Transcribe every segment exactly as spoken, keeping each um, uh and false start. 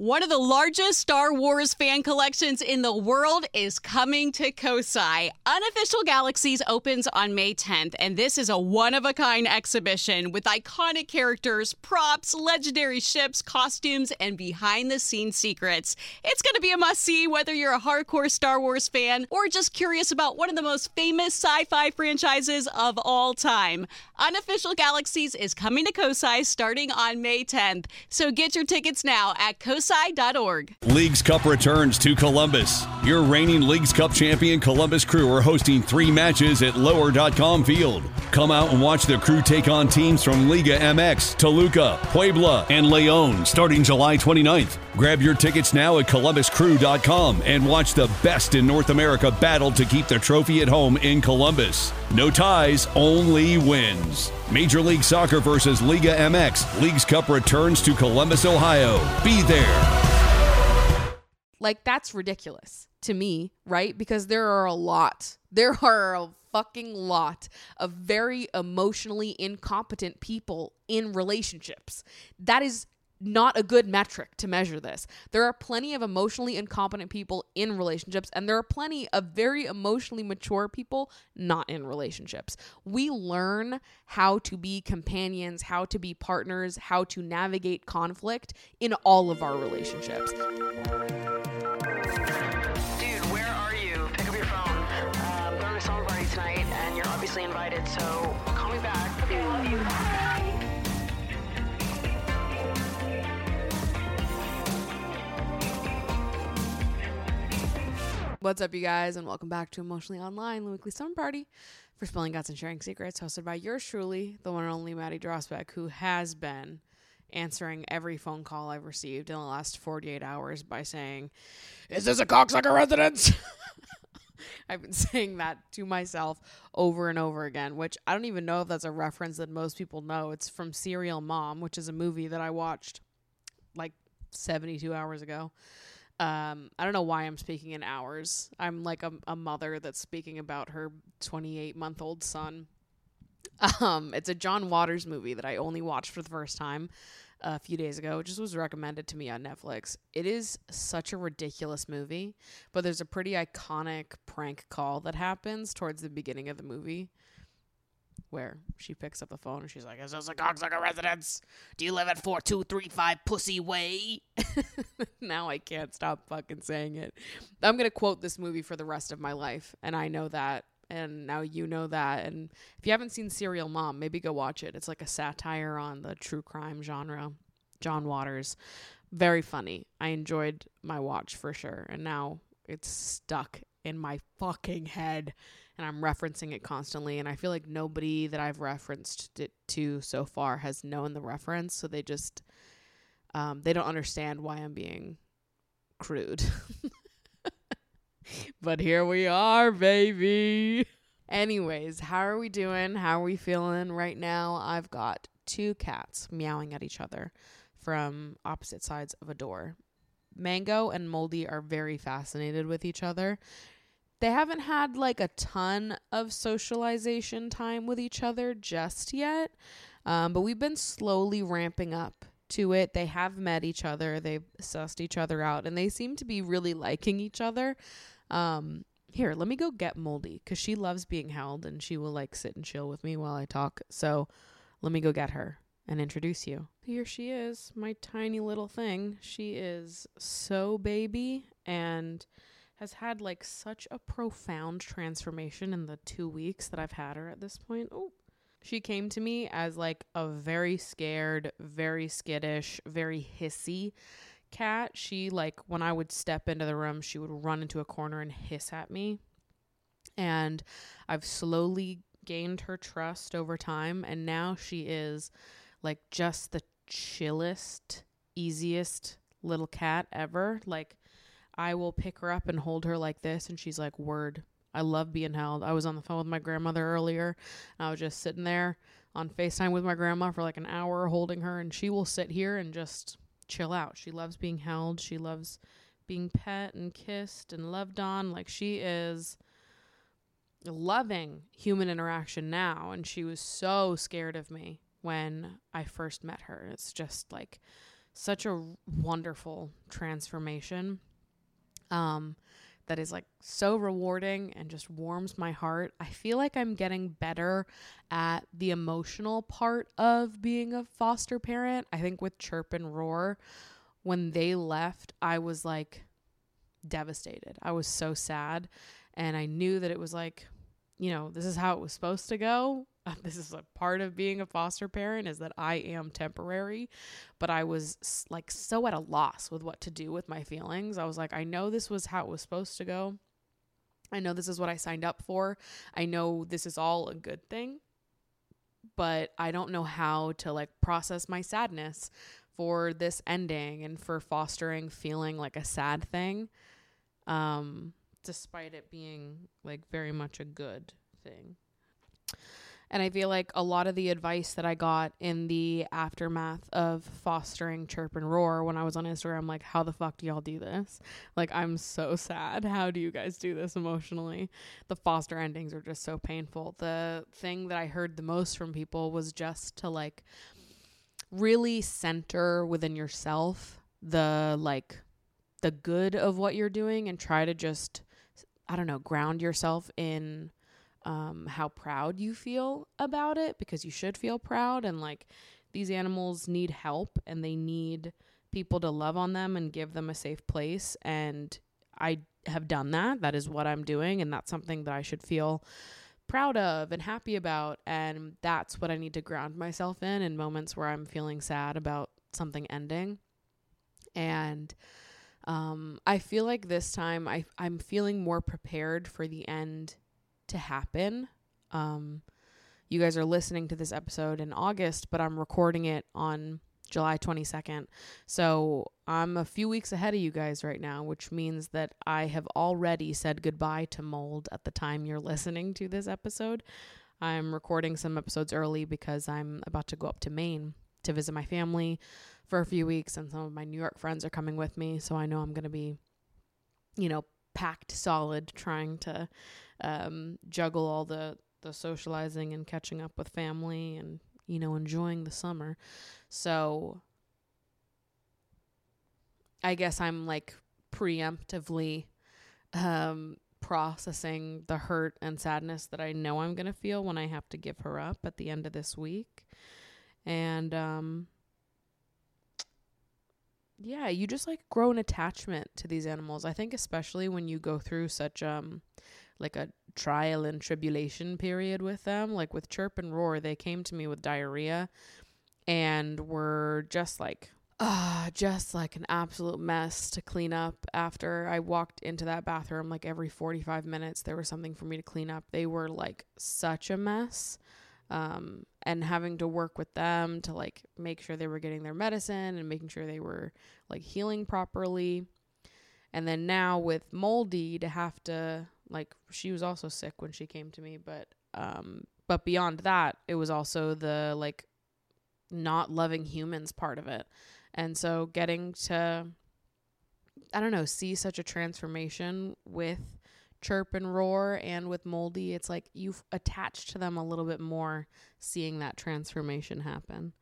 One of the largest Star Wars fan collections in the world is coming to Kosai. Unofficial Galaxies opens on May tenth, and this is a one-of-a-kind exhibition with iconic characters, props, legendary ships, costumes, and behind-the-scenes secrets. It's going to be a must-see whether you're a hardcore Star Wars fan or just curious about one of the most famous sci-fi franchises of all time. Unofficial Galaxies is coming to Kosai starting on May tenth, so get your tickets now at kosai dot org. Leagues Cup returns to Columbus. Your reigning Leagues Cup champion Columbus Crew are hosting three matches at lower dot com Field. Come out and watch the Crew take on teams from Liga M X, Toluca, Puebla, and Leon starting July twenty-ninth. Grab your tickets now at columbus crew dot com and watch the best in North America battle to keep the trophy at home in Columbus. No ties, only wins. Major League Soccer versus Liga M X. Leagues Cup returns to Columbus, Ohio. Be there. Like, that's ridiculous to me, right? Because there are a lot. There are a fucking lot of very emotionally incompetent people in relationships. That is not a good metric to measure this. There are plenty of emotionally incompetent people in relationships, and there are plenty of very emotionally mature people not in relationships. We learn how to be companions, how to be partners, how to navigate conflict in all of our relationships. Dude, where are you? Pick up your phone. Uh, I'm going to a summer party tonight, and you're obviously invited, so call me back. Okay, love you. What's up, you guys, and welcome back to Emotionally Online, the weekly summer party for spilling guts and sharing secrets, hosted by yours truly, the one and only Maddie Drosbeck, who has been answering every phone call I've received in the last forty-eight hours by saying, "Is this a cocksucker residence?" I've been saying that to myself over and over again, which I don't even know if that's a reference that most people know. It's from Serial Mom, which is a movie that I watched like seventy-two hours ago. Um, I don't know why I'm speaking in hours. I'm like a, a mother that's speaking about her twenty-eight month old son. Um, it's a John Waters movie that I only watched for the first time a few days ago. It just was recommended to me on Netflix. It is such a ridiculous movie, but there's a pretty iconic prank call that happens towards the beginning of the movie, where she picks up the phone and she's like, "Is this a cocksucker residence? Do you live at four two three five Pussy Way?" Now I can't stop fucking saying it. I'm going to quote this movie for the rest of my life, and I know that, and now you know that. And if you haven't seen Serial Mom, maybe go watch it. It's like a satire on the true crime genre. John Waters. Very funny. I enjoyed my watch for sure, and now it's stuck in my fucking head. And I'm referencing it constantly. And I feel like nobody that I've referenced it to so far has known the reference. So they just, um, they don't understand why I'm being crude. But here we are, baby. Anyways, how are we doing? How are we feeling right now? I've got two cats meowing at each other from opposite sides of a door. Mango and Moldy are very fascinated with each other. They haven't had like a ton of socialization time with each other just yet, um, but we've been slowly ramping up to it. They have met each other, they've sussed each other out, and they seem to be really liking each other. Um, here, let me go get Moldy, because she loves being held, and she will like sit and chill with me while I talk. So let me go get her and introduce you. Here she is, my tiny little thing. She is so baby, and has had like such a profound transformation in the two weeks that I've had her at this point. Oh, she came to me as like a very scared, very skittish, very hissy cat. She like, when I would step into the room, she would run into a corner and hiss at me. And I've slowly gained her trust over time. And now she is like just the chillest, easiest little cat ever. Like, I will pick her up and hold her like this, and she's like, "Word, I love being held." I was on the phone with my grandmother earlier, and I was just sitting there on FaceTime with my grandma for like an hour holding her, and she will sit here and just chill out. She loves being held. She loves being pet and kissed and loved on. Like, she is loving human interaction now, and she was so scared of me when I first met her. It's just like such a wonderful transformation um, that is like so rewarding and just warms my heart. I feel like I'm getting better at the emotional part of being a foster parent. I think with Chirp and Roar, when they left, I was like devastated. I was so sad, and I knew that it was like, you know, this is how it was supposed to go. Uh, this is a part of being a foster parent, is that I am temporary, but I was s- like so at a loss with what to do with my feelings. I was like, I know this was how it was supposed to go. I know this is what I signed up for. I know this is all a good thing, but I don't know how to like process my sadness for this ending and for fostering feeling like a sad thing, um, despite it being like very much a good thing. And I feel like a lot of the advice that I got in the aftermath of fostering Chirp and Roar when I was on Instagram, like, how the fuck do y'all do this? Like, I'm so sad. How do you guys do this emotionally? The foster endings are just so painful. The thing that I heard the most from people was just to like really center within yourself the like the good of what you're doing and try to just, I don't know, ground yourself in um, how proud you feel about it, because you should feel proud. And like, these animals need help and they need people to love on them and give them a safe place. And I have done that. That is what I'm doing. And that's something that I should feel proud of and happy about. And that's what I need to ground myself in in moments where I'm feeling sad about something ending. And um, I feel like this time I, I'm feeling more prepared for the end to happen. Um, you guys are listening to this episode in August, but I'm recording it on July twenty-second. So I'm a few weeks ahead of you guys right now, which means that I have already said goodbye to mold at the time you're listening to this episode. I'm recording some episodes early because I'm about to go up to Maine to visit my family for a few weeks, and some of my New York friends are coming with me. So I know I'm going to be, you know, packed solid, trying to um, juggle all the, the socializing and catching up with family and, you know, enjoying the summer. So I guess I'm like preemptively um, processing the hurt and sadness that I know I'm going to feel when I have to give her up at the end of this week. And um, yeah, you just like grow an attachment to these animals. I think especially when you go through such um like a trial and tribulation period with them, like with Chirp and Roar, they came to me with diarrhea and were just like, ah, uh, just like an absolute mess to clean up. After I walked into that bathroom, like every forty-five minutes, there was something for me to clean up. They were like such a mess. Um, and having to work with them to like make sure they were getting their medicine and making sure they were like healing properly. And then now with Moldy to have to like, she was also sick when she came to me, but, um, but beyond that, it was also the like not loving humans part of it. And so getting to, I don't know, see such a transformation with Chirp and Roar and with Moldy, it's like you've attached to them a little bit more, seeing that transformation happen.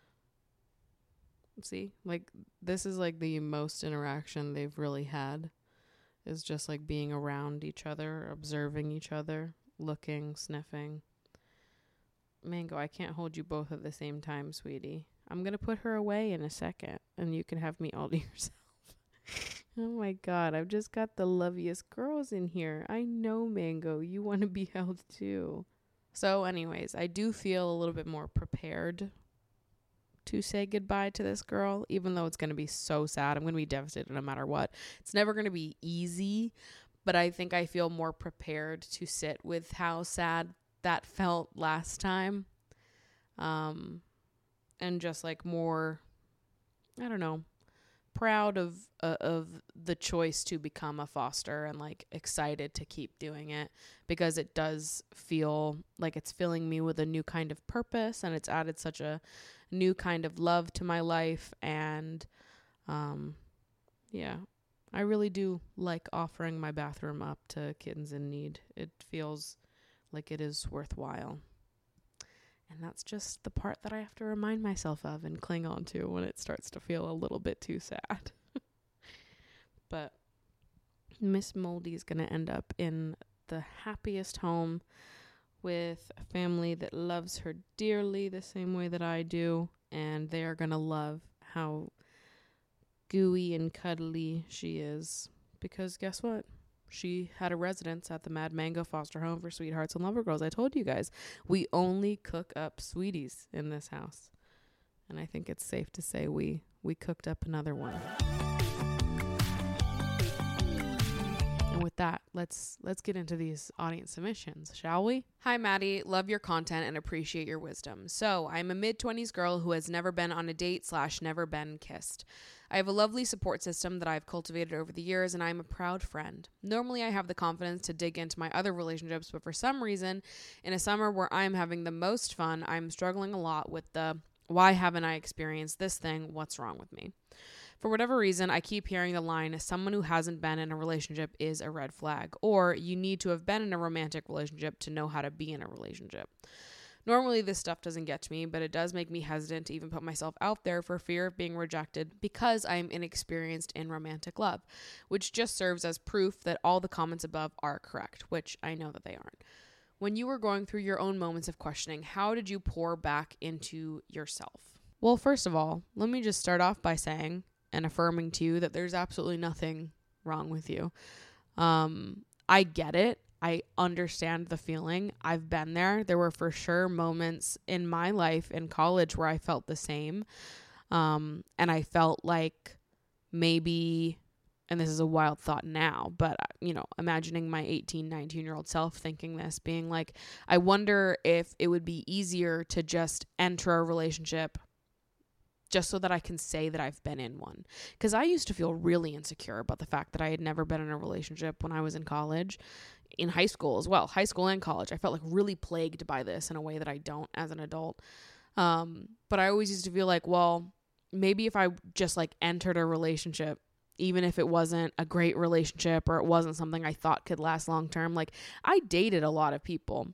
See, like this is like the most interaction they've really had, is just like being around each other, observing each other, looking, sniffing. Mango, I can't hold you both at the same time, sweetie. I'm gonna put her away in a second and you can have me all to yourself. Oh my God, I've just got the loveliest girls in here. I know, Mango, you want to be held too. So anyways, I do feel a little bit more prepared to say goodbye to this girl, even though it's going to be so sad. I'm going to be devastated no matter what. It's never going to be easy, but I think I feel more prepared to sit with how sad that felt last time. Um, and just like more, I don't know, proud of uh, of the choice to become a foster and like excited to keep doing it, because it does feel like it's filling me with a new kind of purpose, and it's added such a new kind of love to my life. And um yeah, I really do like offering my bathroom up to kittens in need. It feels like it is worthwhile. And that's just the part that I have to remind myself of and cling on to when it starts to feel a little bit too sad. But Miss Moldy is going to end up in the happiest home with a family that loves her dearly the same way that I do. And they are going to love how gooey and cuddly she is. Because guess what? She had a residence at the Mad Mango Foster Home for Sweethearts and Lover Girls. I told you guys, we only cook up sweeties in this house. And I think it's safe to say we, we cooked up another one. And with that, let's let's get into these audience submissions, shall we? Hi, Maddie. Love your content and appreciate your wisdom. So, I'm a mid-twenties girl who has never been on a date slash never been kissed. I have a lovely support system that I've cultivated over the years, and I'm a proud friend. Normally, I have the confidence to dig into my other relationships, but for some reason, in a summer where I'm having the most fun, I'm struggling a lot with the, why haven't I experienced this thing? What's wrong with me? For whatever reason, I keep hearing the line, someone who hasn't been in a relationship is a red flag, or you need to have been in a romantic relationship to know how to be in a relationship. Normally, this stuff doesn't get to me, but it does make me hesitant to even put myself out there for fear of being rejected because I am inexperienced in romantic love, which just serves as proof that all the comments above are correct, which I know that they aren't. When you were going through your own moments of questioning, how did you pour back into yourself? Well, first of all, let me just start off by saying and affirming to you that there's absolutely nothing wrong with you. Um, I get it. I understand the feeling. I've been there. There were for sure moments in my life in college where I felt the same. Um, and I felt like maybe, and this is a wild thought now, but, you know, imagining my eighteen, nineteen year old self thinking this, being like, I wonder if it would be easier to just enter a relationship just so that I can say that I've been in one. Because I used to feel really insecure about the fact that I had never been in a relationship when I was in college, in high school as well, high school and college. I felt like really plagued by this in a way that I don't as an adult. Um, but I always used to feel like, well, maybe if I just like entered a relationship, even if it wasn't a great relationship or it wasn't something I thought could last long term, like I dated a lot of people.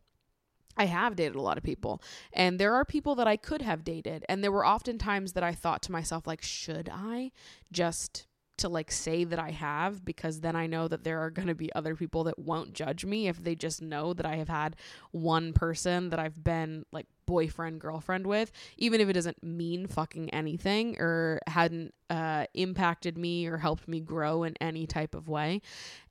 I have dated a lot of people, and there are people that I could have dated. And there were often times that I thought to myself, like, should I just to like say that I have, because then I know that there are going to be other people that won't judge me if they just know that I have had one person that I've been like boyfriend, girlfriend with, even if it doesn't mean fucking anything or hadn't uh, impacted me or helped me grow in any type of way.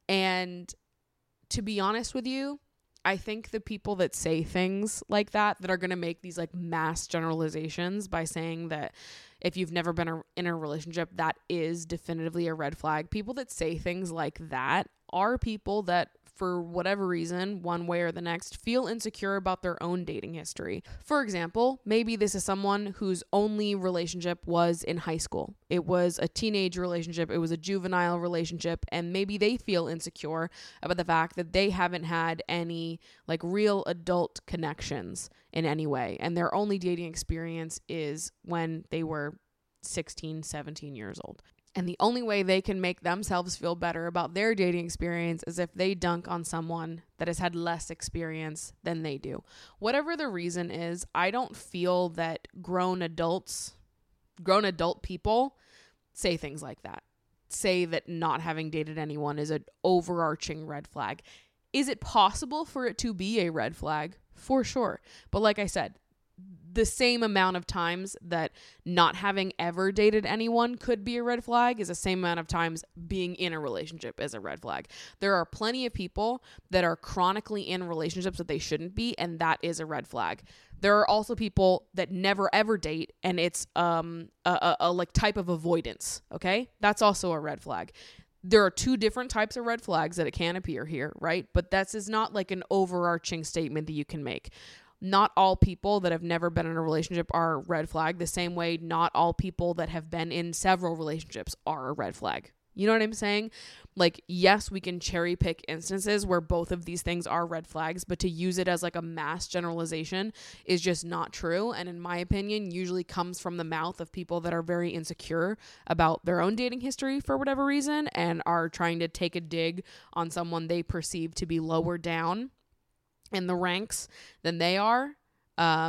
And to be honest with you, I think the people that say things like that, that are going to make these like mass generalizations by saying that if you've never been a, in a relationship, that is definitively a red flag. People that say things like that are people that, for whatever reason, one way or the next, feel insecure about their own dating history. For example, maybe this is someone whose only relationship was in high school. It was a teenage relationship. It was a juvenile relationship. And maybe they feel insecure about the fact that they haven't had any like real adult connections in any way. And their only dating experience is when they were sixteen, seventeen years old. And the only way they can make themselves feel better about their dating experience is if they dunk on someone that has had less experience than they do. Whatever the reason is, I don't feel that grown adults, grown adult people say things like that. Say that not having dated anyone is an overarching red flag. Is it possible for it to be a red flag? For sure. But like I said, the same amount of times that not having ever dated anyone could be a red flag is the same amount of times being in a relationship is a red flag. There are plenty of people that are chronically in relationships that they shouldn't be, and that is a red flag. There are also people that never ever date, and it's um a, a, a like type of avoidance. Okay, that's also a red flag. There are two different types of red flags that it can appear here, right? But this is not like an overarching statement that you can make. Not all people that have never been in a relationship are a red flag, the same way not all people that have been in several relationships are a red flag. You know what I'm saying? Like, yes, we can cherry pick instances where both of these things are red flags, but to use it as like a mass generalization is just not true. And in my opinion, usually comes from the mouth of people that are very insecure about their own dating history for whatever reason and are trying to take a dig on someone they perceive to be lower down in the ranks than they are. Um,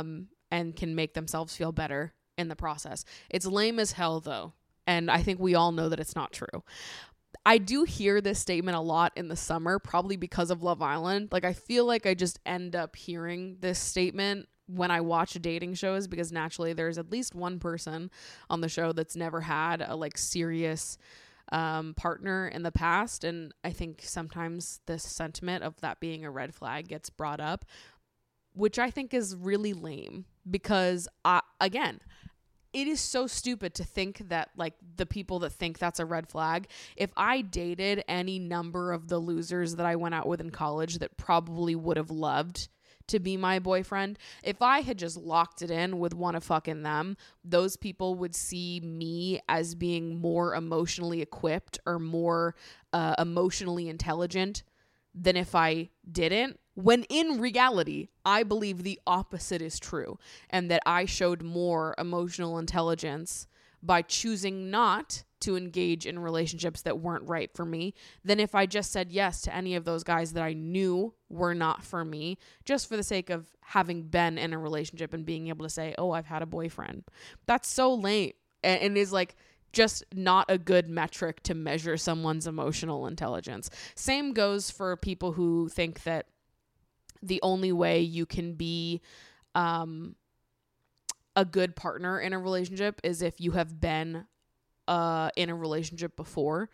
and can make themselves feel better in the process. It's lame as hell though. And I think we all know that it's not true. I do hear this statement a lot in the summer, probably because of Love Island. Like, I feel like I just end up hearing this statement when I watch dating shows, because naturally there's at least one person on the show that's never had a like serious um, partner in the past. And I think sometimes this sentiment of that being a red flag gets brought up, which I think is really lame because, I, again, it is so stupid to think that like the people that think that's a red flag, if I dated any number of the losers that I went out with in college that probably would have loved to be my boyfriend, if I had just locked it in with one of fucking them, those people would see me as being more emotionally equipped or more uh, emotionally intelligent than if I didn't. When in reality, I believe the opposite is true, and that I showed more emotional intelligence by choosing not to engage in relationships that weren't right for me than if I just said yes to any of those guys that I knew were not for me, just for the sake of having been in a relationship and being able to say, oh, I've had a boyfriend. That's so lame, and, and is like just not a good metric to measure someone's emotional intelligence. Same goes for people who think that the only way you can be um, a good partner in a relationship is if you have been uh, in a relationship before,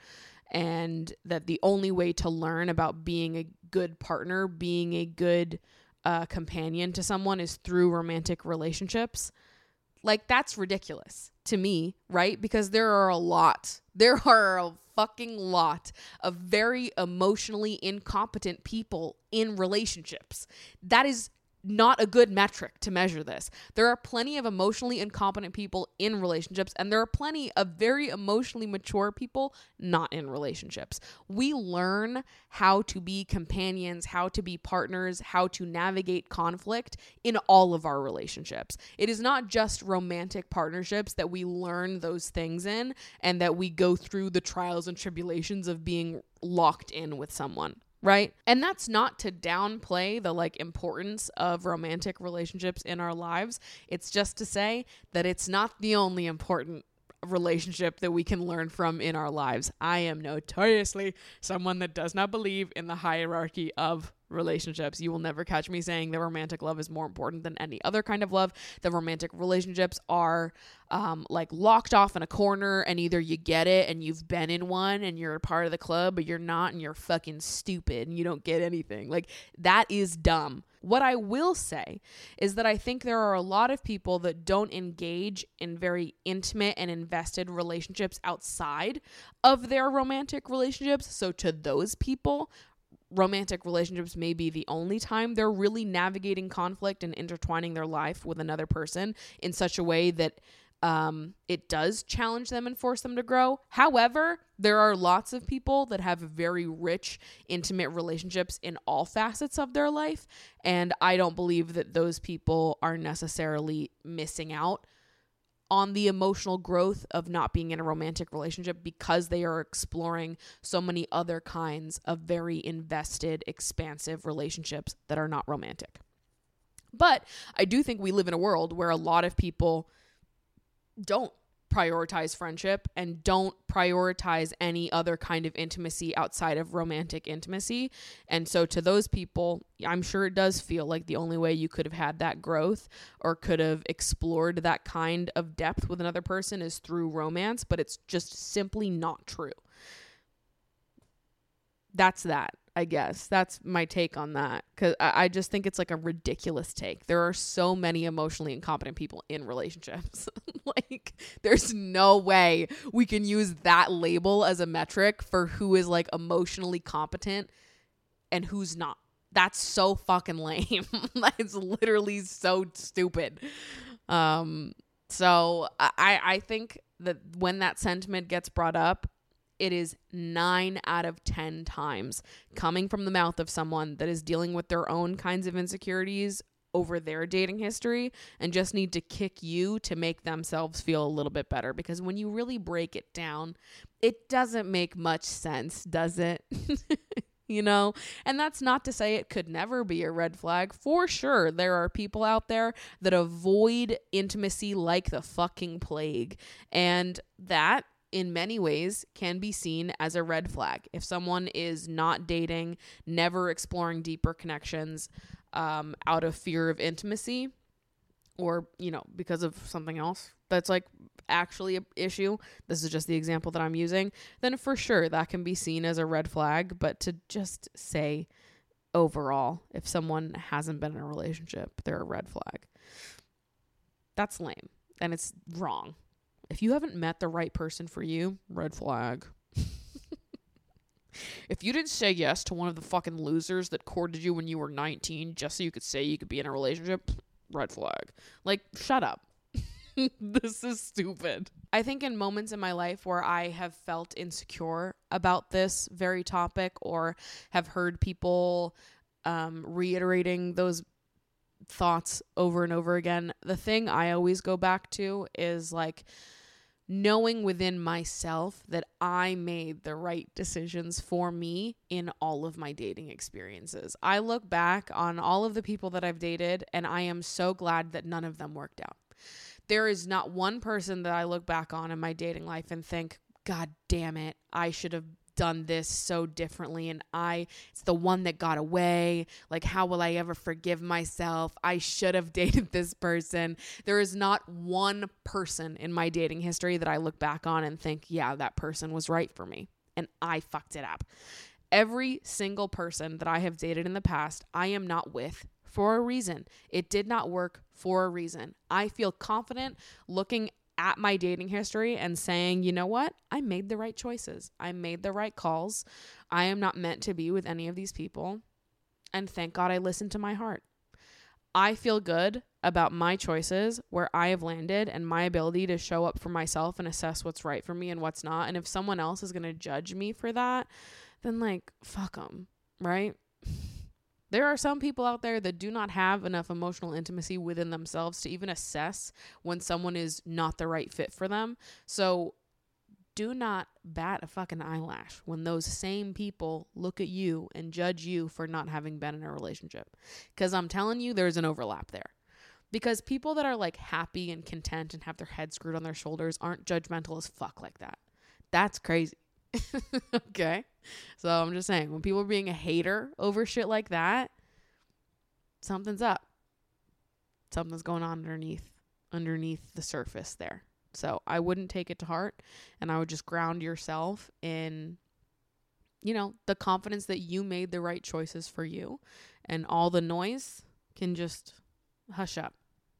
and that the only way to learn about being a good partner, being a good uh, companion to someone is through romantic relationships. Like, that's ridiculous to me, right? Because there are a lot, there are a fucking lot of very emotionally incompetent people in relationships. That is not a good metric to measure this. There are plenty of emotionally incompetent people in relationships, and there are plenty of very emotionally mature people not in relationships. We learn how to be companions, how to be partners, how to navigate conflict in all of our relationships. It is not just romantic partnerships that we learn those things in and that we go through the trials and tribulations of being locked in with someone. Right? And that's not to downplay the like importance of romantic relationships in our lives. It's just to say that it's not the only important relationship that we can learn from in our lives. I am notoriously someone that does not believe in the hierarchy of relationships. You will never catch me saying that romantic love is more important than any other kind of love. The romantic relationships are um, like locked off in a corner, and either you get it and you've been in one and you're a part of the club, or you're not and you're fucking stupid and you don't get anything. Like, that is dumb. What I will say is that I think there are a lot of people that don't engage in very intimate and invested relationships outside of their romantic relationships. So to those people, romantic relationships may be the only time they're really navigating conflict and intertwining their life with another person in such a way that um, it does challenge them and force them to grow. However, there are lots of people that have very rich, intimate relationships in all facets of their life, and I don't believe that those people are necessarily missing out on the emotional growth of not being in a romantic relationship because they are exploring so many other kinds of very invested, expansive relationships that are not romantic. But I do think we live in a world where a lot of people don't prioritize friendship and don't prioritize any other kind of intimacy outside of romantic intimacy. And so to those people, I'm sure it does feel like the only way you could have had that growth or could have explored that kind of depth with another person is through romance, but it's just simply not true. That's that, I guess. That's my take on that, because I, I just think it's like a ridiculous take. There are so many emotionally incompetent people in relationships. Like, there's no way we can use that label as a metric for who is like emotionally competent and who's not. That's so fucking lame. It's literally so stupid. Um, so I, I think that when that sentiment gets brought up, it is nine out of ten times coming from the mouth of someone that is dealing with their own kinds of insecurities over their dating history and just need to kick you to make themselves feel a little bit better. Because when you really break it down, it doesn't make much sense, does it? you know? And that's not to say it could never be a red flag. For sure, there are people out there that avoid intimacy like the fucking plague. And that, in many ways, can be seen as a red flag. If someone is not dating, never exploring deeper connections um, out of fear of intimacy, or, you know, because of something else that's like actually an issue, this is just the example that I'm using, then for sure that can be seen as a red flag. But to just say overall, if someone hasn't been in a relationship, they're a red flag, that's lame and it's wrong. If you haven't met the right person for you, red flag. If you didn't say yes to one of the fucking losers that courted you when you were nineteen just so you could say you could be in a relationship, red flag. Like, shut up. This is stupid. I think in moments in my life where I have felt insecure about this very topic, or have heard people um, reiterating those thoughts over and over again, the thing I always go back to is like knowing within myself that I made the right decisions for me in all of my dating experiences. I look back on all of the people that I've dated and I am so glad that none of them worked out. There is not one person that I look back on in my dating life and think, God damn it, I should have done this so differently, and I it's the one that got away. Like, how will I ever forgive myself? I should have dated this person. There is not one person in my dating history that I look back on and think, yeah, that person was right for me and I fucked it up. Every single person that I have dated in the past, I am not with for a reason. It did not work for a reason. I feel confident looking at my dating history and saying, you know what? I made the right choices. I made the right calls. I am not meant to be with any of these people. And thank God I listened to my heart. I feel good about my choices, where I have landed, and my ability to show up for myself and assess what's right for me and what's not. And if someone else is going to judge me for that, then like, fuck them, right? There are some people out there that do not have enough emotional intimacy within themselves to even assess when someone is not the right fit for them. So do not bat a fucking eyelash when those same people look at you and judge you for not having been in a relationship. Because I'm telling you, there's an overlap there. Because people that are like happy and content and have their head screwed on their shoulders aren't judgmental as fuck like that. That's crazy. Okay? So I'm just saying, when people are being a hater over shit like that, something's up. Something's going on underneath underneath the surface there. So I wouldn't take it to heart, and I would just ground yourself in, you know, the confidence that you made the right choices for you, and all the noise can just hush up.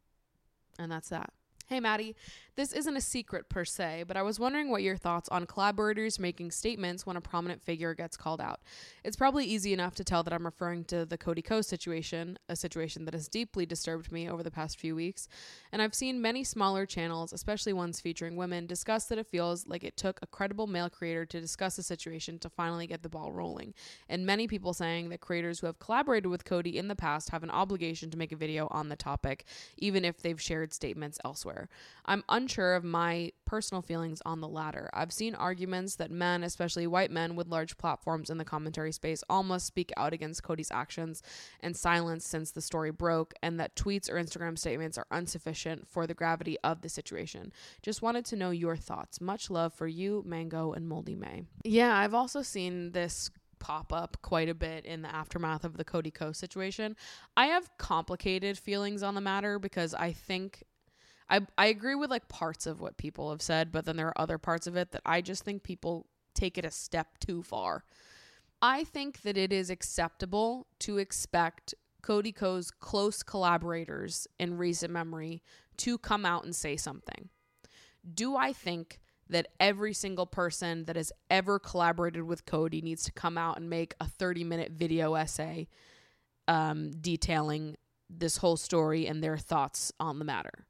And that's that. Hey, Maddie, this isn't a secret per se, but I was wondering what your thoughts on collaborators making statements when a prominent figure gets called out. It's probably easy enough to tell that I'm referring to the Cody Ko situation, a situation that has deeply disturbed me over the past few weeks. And I've seen many smaller channels, especially ones featuring women, discuss that it feels like it took a credible male creator to discuss the situation to finally get the ball rolling. And many people saying that creators who have collaborated with Cody in the past have an obligation to make a video on the topic, even if they've shared statements elsewhere. I'm unsure of my personal feelings on the latter. I've seen arguments that men, especially white men with large platforms in the commentary space, all must speak out against Cody's actions and silence since the story broke, and that tweets or Instagram statements are insufficient for the gravity of the situation. Just wanted to know your thoughts. Much love for you, Mango, and Moldy May. Yeah, I've also seen this pop up quite a bit in the aftermath of the Cody Ko situation. I have complicated feelings on the matter because I think I I agree with like parts of what people have said, but then there are other parts of it that I just think people take it a step too far. I think that it is acceptable to expect Cody Ko's close collaborators in recent memory to come out and say something. Do I think that every single person that has ever collaborated with Cody needs to come out and make a thirty minute video essay um, detailing this whole story and their thoughts on the matter?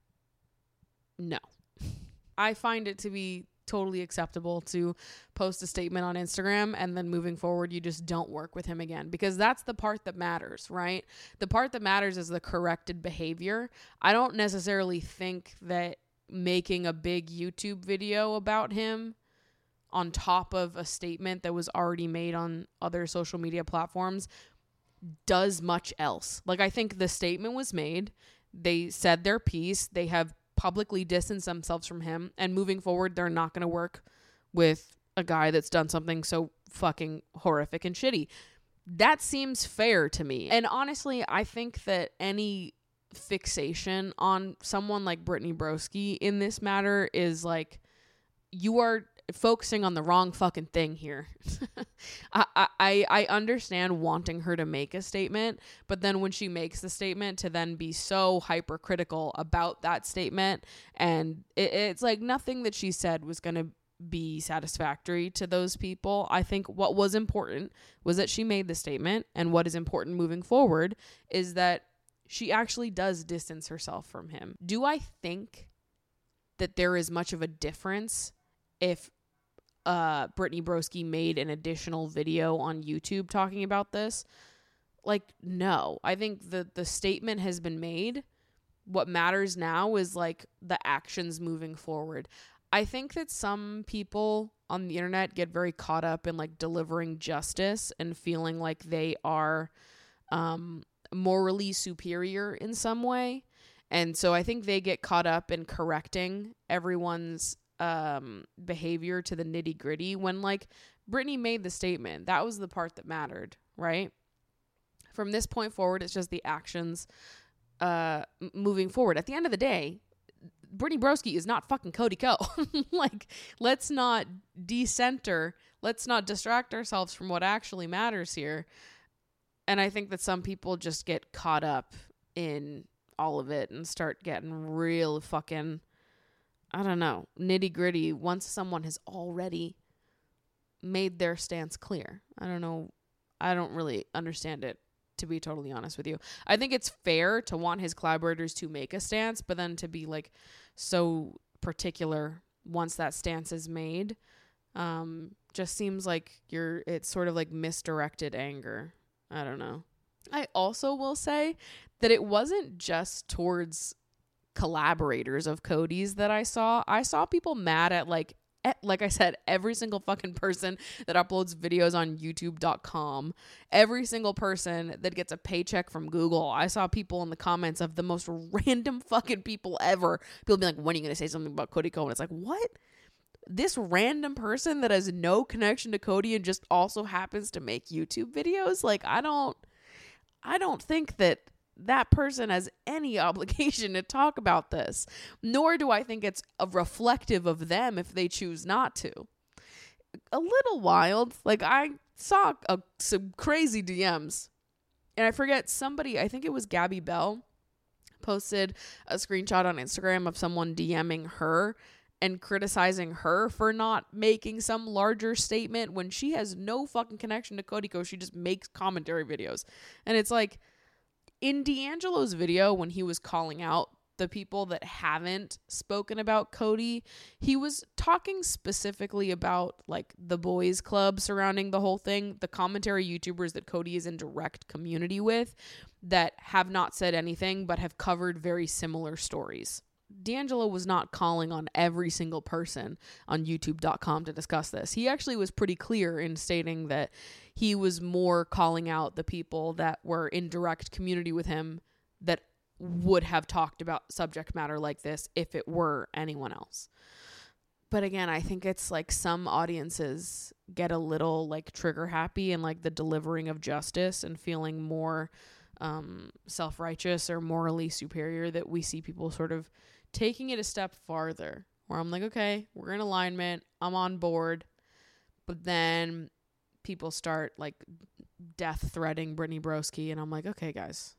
No. I find it to be totally acceptable to post a statement on Instagram and then moving forward you just don't work with him again, because that's the part that matters, right? The part that matters is the corrected behavior. I don't necessarily think that making a big YouTube video about him on top of a statement that was already made on other social media platforms does much else. Like, I think the statement was made. They said their piece. They have publicly distanced themselves from him. And moving forward, they're not going to work with a guy that's done something so fucking horrific and shitty. That seems fair to me. And honestly, I think that any fixation on someone like Brittany Broski in this matter is like, you are focusing on the wrong fucking thing here. I, I I understand wanting her to make a statement, but then when she makes the statement, to then be so hypercritical about that statement, and it, it's like nothing that she said was going to be satisfactory to those people. I think what was important was that she made the statement, and what is important moving forward is that she actually does distance herself from him. Do I think that there is much of a difference if uh, Brittany Broski made an additional video on YouTube talking about this? Like, no. I think the the statement has been made. What matters now is like the actions moving forward. I think that some people on the internet get very caught up in like delivering justice and feeling like they are um, morally superior in some way. And so I think they get caught up in correcting everyone's um, behavior to the nitty gritty when like Brittany made the statement. That was the part that mattered, right? From this point forward, it's just the actions uh, moving forward. At the end of the day, Brittany Broski is not fucking Cody Ko. Like, let's not decenter. Let's not distract ourselves from what actually matters here. And I think that some people just get caught up in all of it and start getting real fucking, I don't know, nitty gritty once someone has already made their stance clear. I don't know. I don't really understand it, to be totally honest with you. I think it's fair to want his collaborators to make a stance, but then to be like so particular once that stance is made, um, just seems like you're, it's sort of like misdirected anger. I don't know. I also will say that it wasn't just towards collaborators of Cody's that I saw. I saw people mad at like, like I said, every single fucking person that uploads videos on youtube dot com, every single person that gets a paycheck from Google. I saw people in the comments of the most random fucking people ever. People be like, when are you going to say something about Cody Ko? And it's like, what? This random person that has no connection to Cody and just also happens to make YouTube videos? Like, I don't, I don't think that that person has any obligation to talk about this, nor do I think it's a reflective of them if they choose not to. A little wild. Like, I saw a, some crazy D Ms, and I forget, somebody, I think it was Gabby Bell, posted a screenshot on Instagram of someone DMing her and criticizing her for not making some larger statement when she has no fucking connection to Cody Ko. She just makes commentary videos. And it's like, in D'Angelo's video, when he was calling out the people that haven't spoken about Cody, he was talking specifically about like the boys club surrounding the whole thing, the commentary YouTubers that Cody is in direct community with that have not said anything but have covered very similar stories. D'Angelo was not calling on every single person on youtube dot com to discuss this. He actually was pretty clear in stating that he was more calling out the people that were in direct community with him that would have talked about subject matter like this if it were anyone else. But again, I think it's like some audiences get a little like trigger happy in like the delivering of justice and feeling more um, self-righteous or morally superior, that we see people sort of taking it a step farther, where I'm like, okay, we're in alignment, I'm on board, but then people start like death threatening Brittany Broski, and I'm like, okay, guys,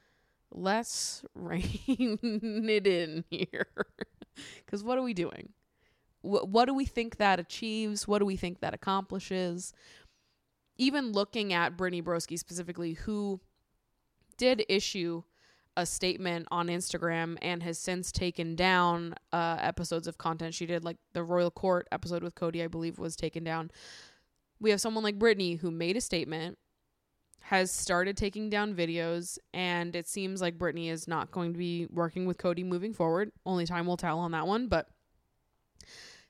let's rein it in here, because what are we doing? Wh- what do we think that achieves? What do we think that accomplishes? Even looking at Brittany Broski specifically, who did issue a statement on Instagram and has since taken down uh, episodes of content she did, like the Royal Court episode with Cody, I believe, was taken down. We have someone like Brittany who made a statement, has started taking down videos, and it seems like Brittany is not going to be working with Cody moving forward. Only time will tell on that one, but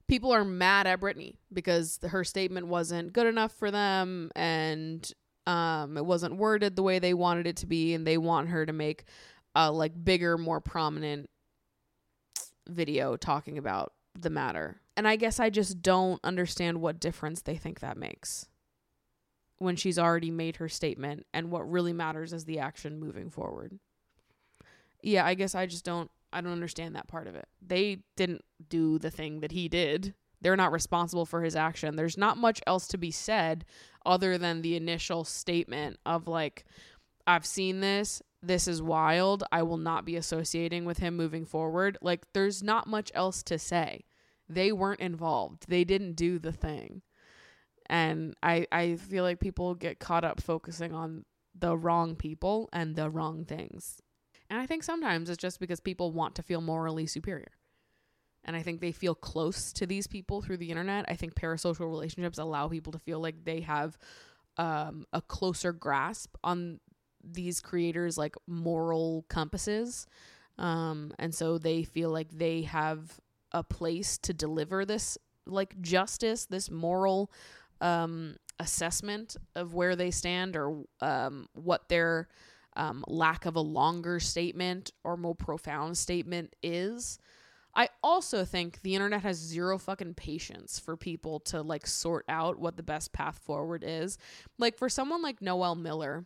people are mad at Britney because her statement wasn't good enough for them, and um, it wasn't worded the way they wanted it to be, and they want her to make a like bigger, more prominent video talking about the matter. And I guess I just don't understand what difference they think that makes when she's already made her statement, and what really matters is the action moving forward. Yeah, I guess I just don't, I don't understand that part of it. They didn't do the thing that he did. They're not responsible for his action. There's not much else to be said other than the initial statement of like, I've seen this. This is wild. I will not be associating with him moving forward. Like, there's not much else to say. They weren't involved. They didn't do the thing. And I, I feel like people get caught up focusing on the wrong people and the wrong things. And I think sometimes it's just because people want to feel morally superior. And I think they feel close to these people through the internet. I think parasocial relationships allow people to feel like they have um, a closer grasp on these creators' like moral compasses. Um, and so they feel like they have a place to deliver this like justice, this moral um, assessment of where they stand, or um, what their um, lack of a longer statement or more profound statement is. I also think the internet has zero fucking patience for people to like sort out what the best path forward is. Like for someone like Noel Miller,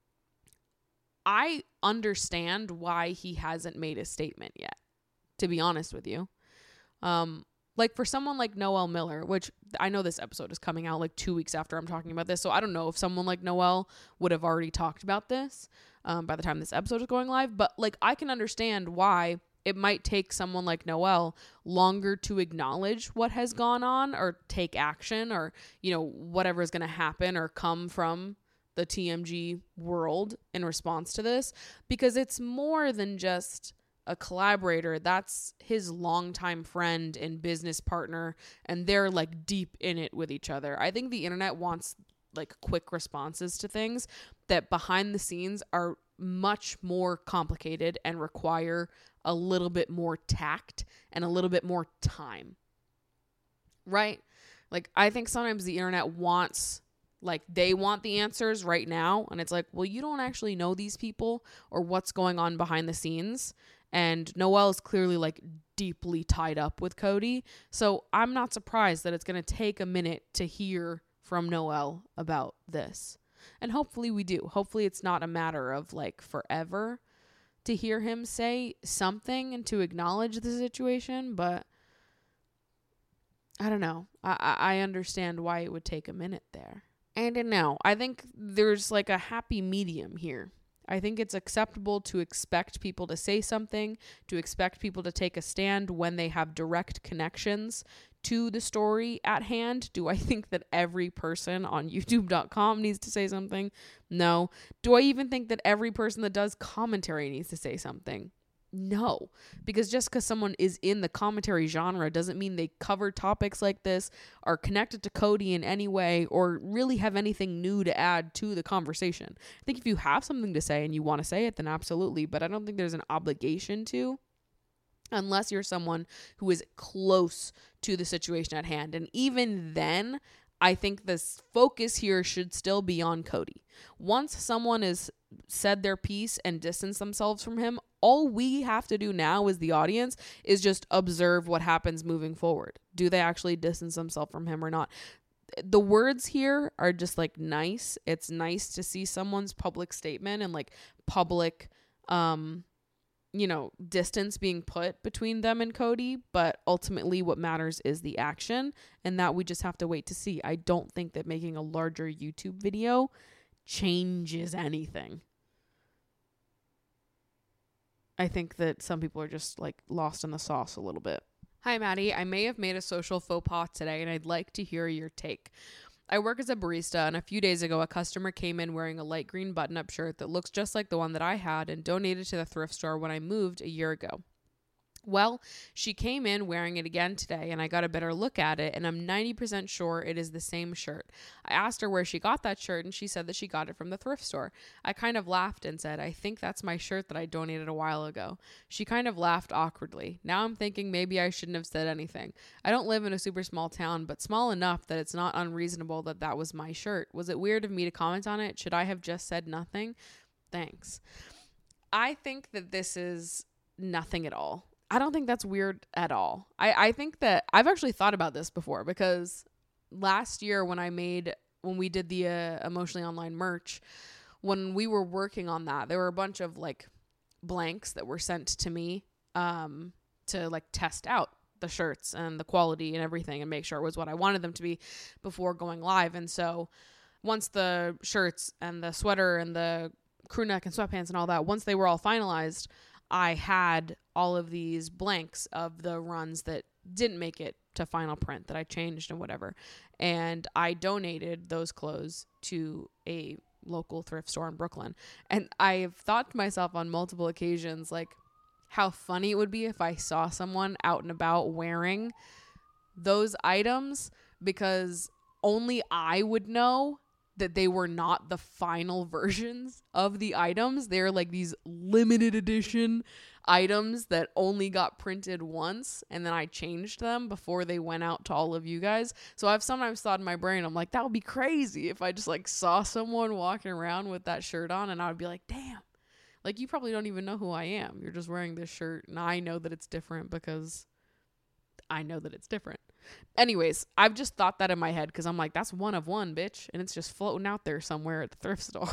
I understand why he hasn't made a statement yet, to be honest with you. Um, like for someone like Noel Miller, which I know this episode is coming out like two weeks after I'm talking about this, so I don't know if someone like Noel would have already talked about this um, by the time this episode is going live, but like I can understand why it might take someone like Noel longer to acknowledge what has gone on or take action, or, you know, whatever is going to happen or come from the T M G world in response to this, because it's more than just a collaborator. That's his longtime friend and business partner, and they're like deep in it with each other. I think the internet wants like quick responses to things that behind the scenes are much more complicated and require a little bit more tact and a little bit more time. Right? Like I think sometimes the internet wants Like they want the answers right now. And it's like, well, you don't actually know these people or what's going on behind the scenes. And Noel is clearly like deeply tied up with Cody. So I'm not surprised that it's going to take a minute to hear from Noel about this. And hopefully we do. Hopefully it's not a matter of like forever to hear him say something and to acknowledge the situation. But I don't know. I, I understand why it would take a minute there. I don't know. I think there's like a happy medium here. I think it's acceptable to expect people to say something, to expect people to take a stand when they have direct connections to the story at hand. Do I think that every person on YouTube dot com needs to say something? No. Do I even think that every person that does commentary needs to say something? No, because just because someone is in the commentary genre doesn't mean they cover topics like this, are connected to Cody in any way, or really have anything new to add to the conversation. I think if you have something to say and you want to say it, then absolutely, but I don't think there's an obligation to, unless you're someone who is close to the situation at hand. And even then, I think this focus here should still be on Cody. Once someone has said their piece and distanced themselves from him, all we have to do now as the audience is just observe what happens moving forward. Do they actually distance themselves from him or not? The words here are just like nice. It's nice to see someone's public statement and like public, um, you know, distance being put between them and Cody. But ultimately what matters is the action, and that we just have to wait to see. I don't think that making a larger YouTube video changes anything. I think that some people are just like lost in the sauce a little bit. Hi, Maddie. I may have made a social faux pas today, and I'd like to hear your take. I work as a barista, and a few days ago, a customer came in wearing a light green button-up shirt that looks just like the one that I had and donated to the thrift store when I moved a year ago. Well, she came in wearing it again today, and I got a better look at it, and I'm ninety percent sure it is the same shirt. I asked her where she got that shirt, and she said that she got it from the thrift store. I kind of laughed and said, I think that's my shirt that I donated a while ago. She kind of laughed awkwardly. Now I'm thinking maybe I shouldn't have said anything. I don't live in a super small town, but small enough that it's not unreasonable that that was my shirt. Was it weird of me to comment on it? Should I have just said nothing? Thanks. I think that this is nothing at all. I don't think that's weird at all. I, I think that I've actually thought about this before, because last year when I made, when we did the uh, Emotionally Online merch, when we were working on that, there were a bunch of like blanks that were sent to me um, to like test out the shirts and the quality and everything and make sure it was what I wanted them to be before going live. And so once the shirts and the sweater and the crew neck and sweatpants and all that, once they were all finalized, I had all of these blanks of the runs that didn't make it to final print that I changed and whatever. And I donated those clothes to a local thrift store in Brooklyn. And I've thought to myself on multiple occasions, like, how funny it would be if I saw someone out and about wearing those items, because only I would know that they were not the final versions of the items. They're like these limited edition items that only got printed once, and then I changed them before they went out to all of you guys. So I've sometimes thought in my brain, I'm like, that would be crazy if I just like saw someone walking around with that shirt on, and I would be like, damn, like you probably don't even know who I am. You're just wearing this shirt, and I know that it's different because I know that it's different. Anyways, I've just thought that in my head because I'm like, that's one of one, bitch. And it's just floating out there somewhere at the thrift store.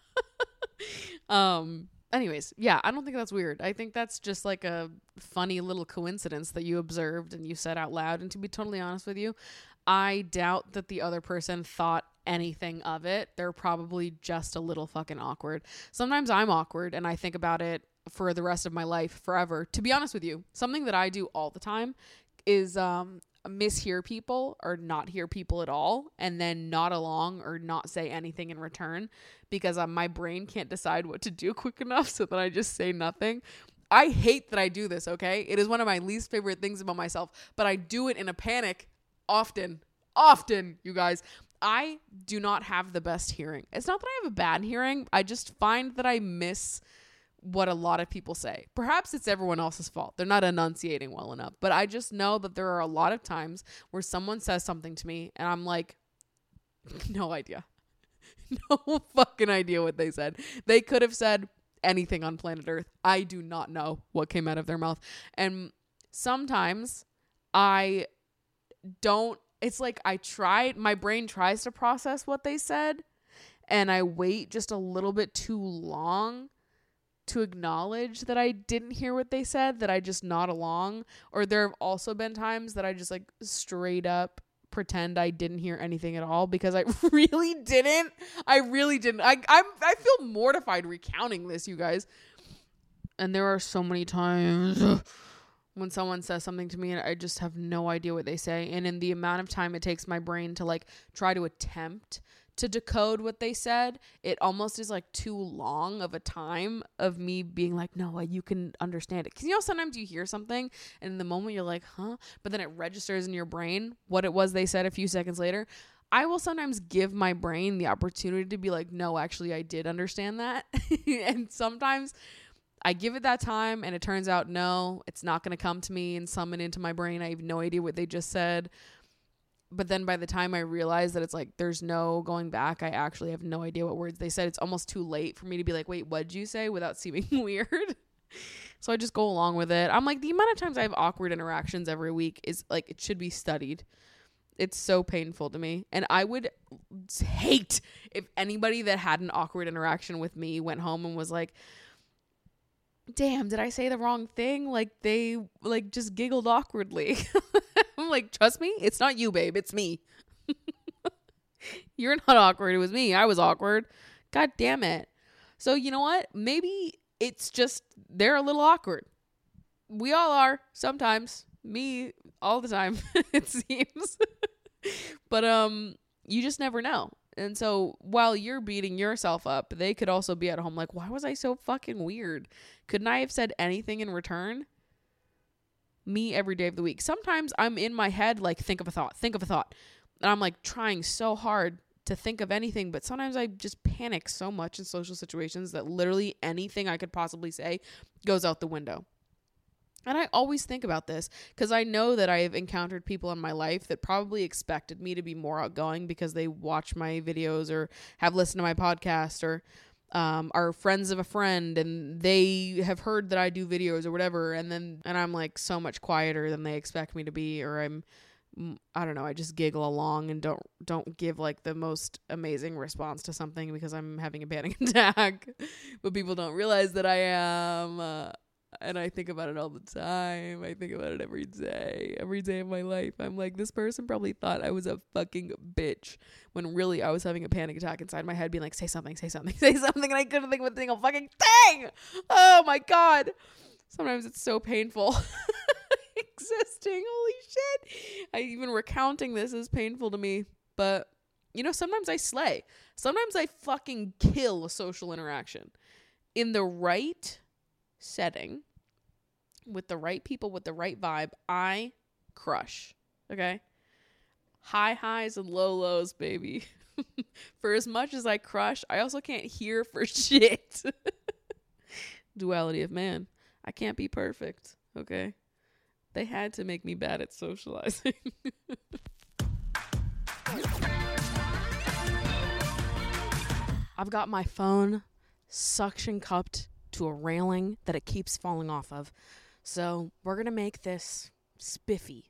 um. Anyways, yeah, I don't think that's weird. I think that's just like a funny little coincidence that you observed and you said out loud. And to be totally honest with you, I doubt that the other person thought anything of it. They're probably just a little fucking awkward. Sometimes I'm awkward and I think about it for the rest of my life forever. To be honest with you, something that I do all the time is um mishear people or not hear people at all, and then nod along or not say anything in return because um, my brain can't decide what to do quick enough, so that I just say nothing. I hate that I do this, okay? It is one of my least favorite things about myself, but I do it in a panic often. Often, you guys. I do not have the best hearing. It's not that I have a bad hearing. I just find that I miss what a lot of people say. Perhaps it's everyone else's fault. They're not enunciating well enough. But I just know that there are a lot of times where someone says something to me and I'm like, no idea. No fucking idea what they said. They could have said anything on planet Earth. I do not know what came out of their mouth. And sometimes I don't, it's like I try, my brain tries to process what they said and I wait just a little bit too long to acknowledge that I didn't hear what they said, that I just nod along. Or there have also been times that I just like straight up pretend I didn't hear anything at all because I really didn't. I really didn't. I I'm, I feel mortified recounting this, you guys. And there are so many times when someone says something to me and I just have no idea what they say. And in the amount of time it takes my brain to like try to attempt to decode what they said, it almost is like too long of a time of me being like, no, you can understand it. Because, you know, sometimes you hear something and in the moment you're like, huh? But then it registers in your brain what it was they said a few seconds later. I will sometimes give my brain the opportunity to be like, no, actually, I did understand that. And sometimes I give it that time and it turns out, no, it's not going to come to me and summon into my brain. I have no idea what they just said. But then by the time I realize that it's like, there's no going back, I actually have no idea what words they said. It's almost too late for me to be like, wait, what'd you say? Without seeming weird. So I just go along with it. I'm like, the amount of times I have awkward interactions every week is like, it should be studied. It's so painful to me. And I would hate if anybody that had an awkward interaction with me went home and was like, damn, did I say the wrong thing? Like they like just giggled awkwardly. I'm like, trust me, it's not you, babe. It's me. You're not awkward. It was me. I was awkward. God damn it. So you know what? Maybe it's just they're a little awkward. We all are sometimes. Me all the time, it seems. But um, you just never know. And so while you're beating yourself up, they could also be at home like, why was I so fucking weird? Couldn't I have said anything in return? me every day of the week. Sometimes I'm in my head, like, think of a thought, think of a thought. And I'm like trying so hard to think of anything, but sometimes I just panic so much in social situations that literally anything I could possibly say goes out the window. And I always think about this because I know that I've encountered people in my life that probably expected me to be more outgoing because they watch my videos or have listened to my podcast or um, are friends of a friend and they have heard that I do videos or whatever. And then, and I'm like so much quieter than they expect me to be, or I'm, I don't know, I just giggle along and don't, don't give like the most amazing response to something because I'm having a panic attack, but people don't realize that I am, uh, and I think about it all the time. I think about it every day, every day of my life. I'm like, this person probably thought I was a fucking bitch when really I was having a panic attack inside my head being like, say something, say something, say something. And I couldn't think of a single fucking thing. Oh my God. Sometimes it's so painful existing. Holy shit. I even recounting this is painful to me. But, you know, sometimes I slay. Sometimes I fucking kill a social interaction in the right setting with the right people with the right vibe. I crush. Okay, high highs and low lows, baby. For as much as I crush, I also can't hear for shit. Duality of man. I can't be perfect. Okay, they had to make me bad at socializing. I've got my phone suction cupped to a railing that it keeps falling off of. So we're going to make this spiffy.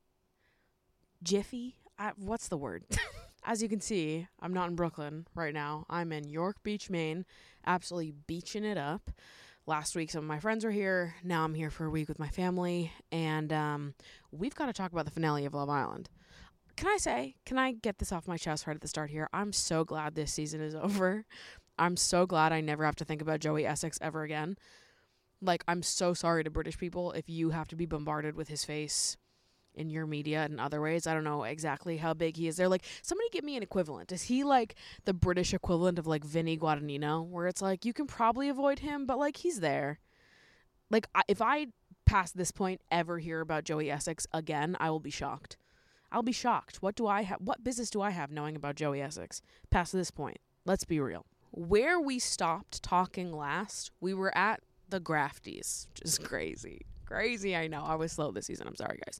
Jiffy? I, what's the word? As you can see, I'm not in Brooklyn right now. I'm in York Beach, Maine, absolutely beaching it up. Last week, some of my friends were here. Now I'm here for a week with my family. And um, we've got to talk about the finale of Love Island. Can I say, can I get this off my chest right at the start here? I'm so glad this season is over. I'm so glad I never have to think about Joey Essex ever again. Like, I'm so sorry to British people if you have to be bombarded with his face in your media and other ways. I don't know exactly how big he is. They're like, somebody give me an equivalent. Is he like the British equivalent of like Vinny Guadagnino, where it's like, you can probably avoid him, but like he's there. Like, I, if I past this point ever hear about Joey Essex again, I will be shocked. I'll be shocked. What do I have? What business do I have knowing about Joey Essex past this point? Let's be real. Where we stopped talking last, we were at the Grafties, which is crazy. Crazy, I know. I was slow this season. I'm sorry, guys.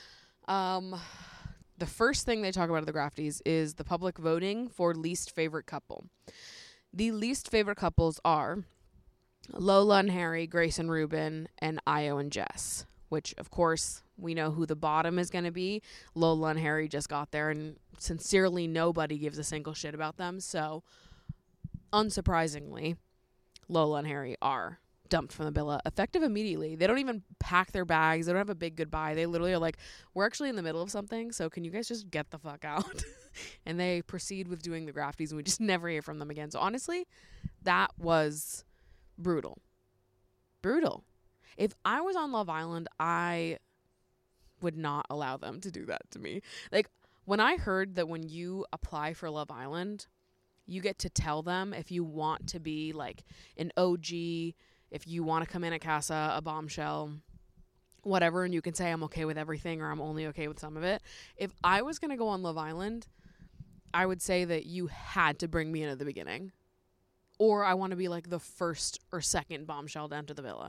Um, the first thing they talk about at the Grafties is the public voting for least favorite couple. The least favorite couples are Lola and Harry, Grace and Ruben, and Io and Jess, which, of course, we know who the bottom is going to be. Lola and Harry just got there, and sincerely, nobody gives a single shit about them, so unsurprisingly, Lola and Harry are dumped from the villa effective immediately. They don't even pack their bags. They don't have a big goodbye. They literally are like, we're actually in the middle of something, so can you guys just get the fuck out? And they proceed with doing the Grafties, and we just never hear from them again. So honestly, that was brutal. Brutal. If I was on Love Island, I would not allow them to do that to me. Like, when I heard that when you apply for Love Island, you get to tell them if you want to be like an O G, if you want to come in at Casa, a bombshell, whatever, and you can say I'm okay with everything or I'm only okay with some of it. If I was going to go on Love Island, I would say that you had to bring me in at the beginning. Or I want to be like the first or second bombshell to enter the villa.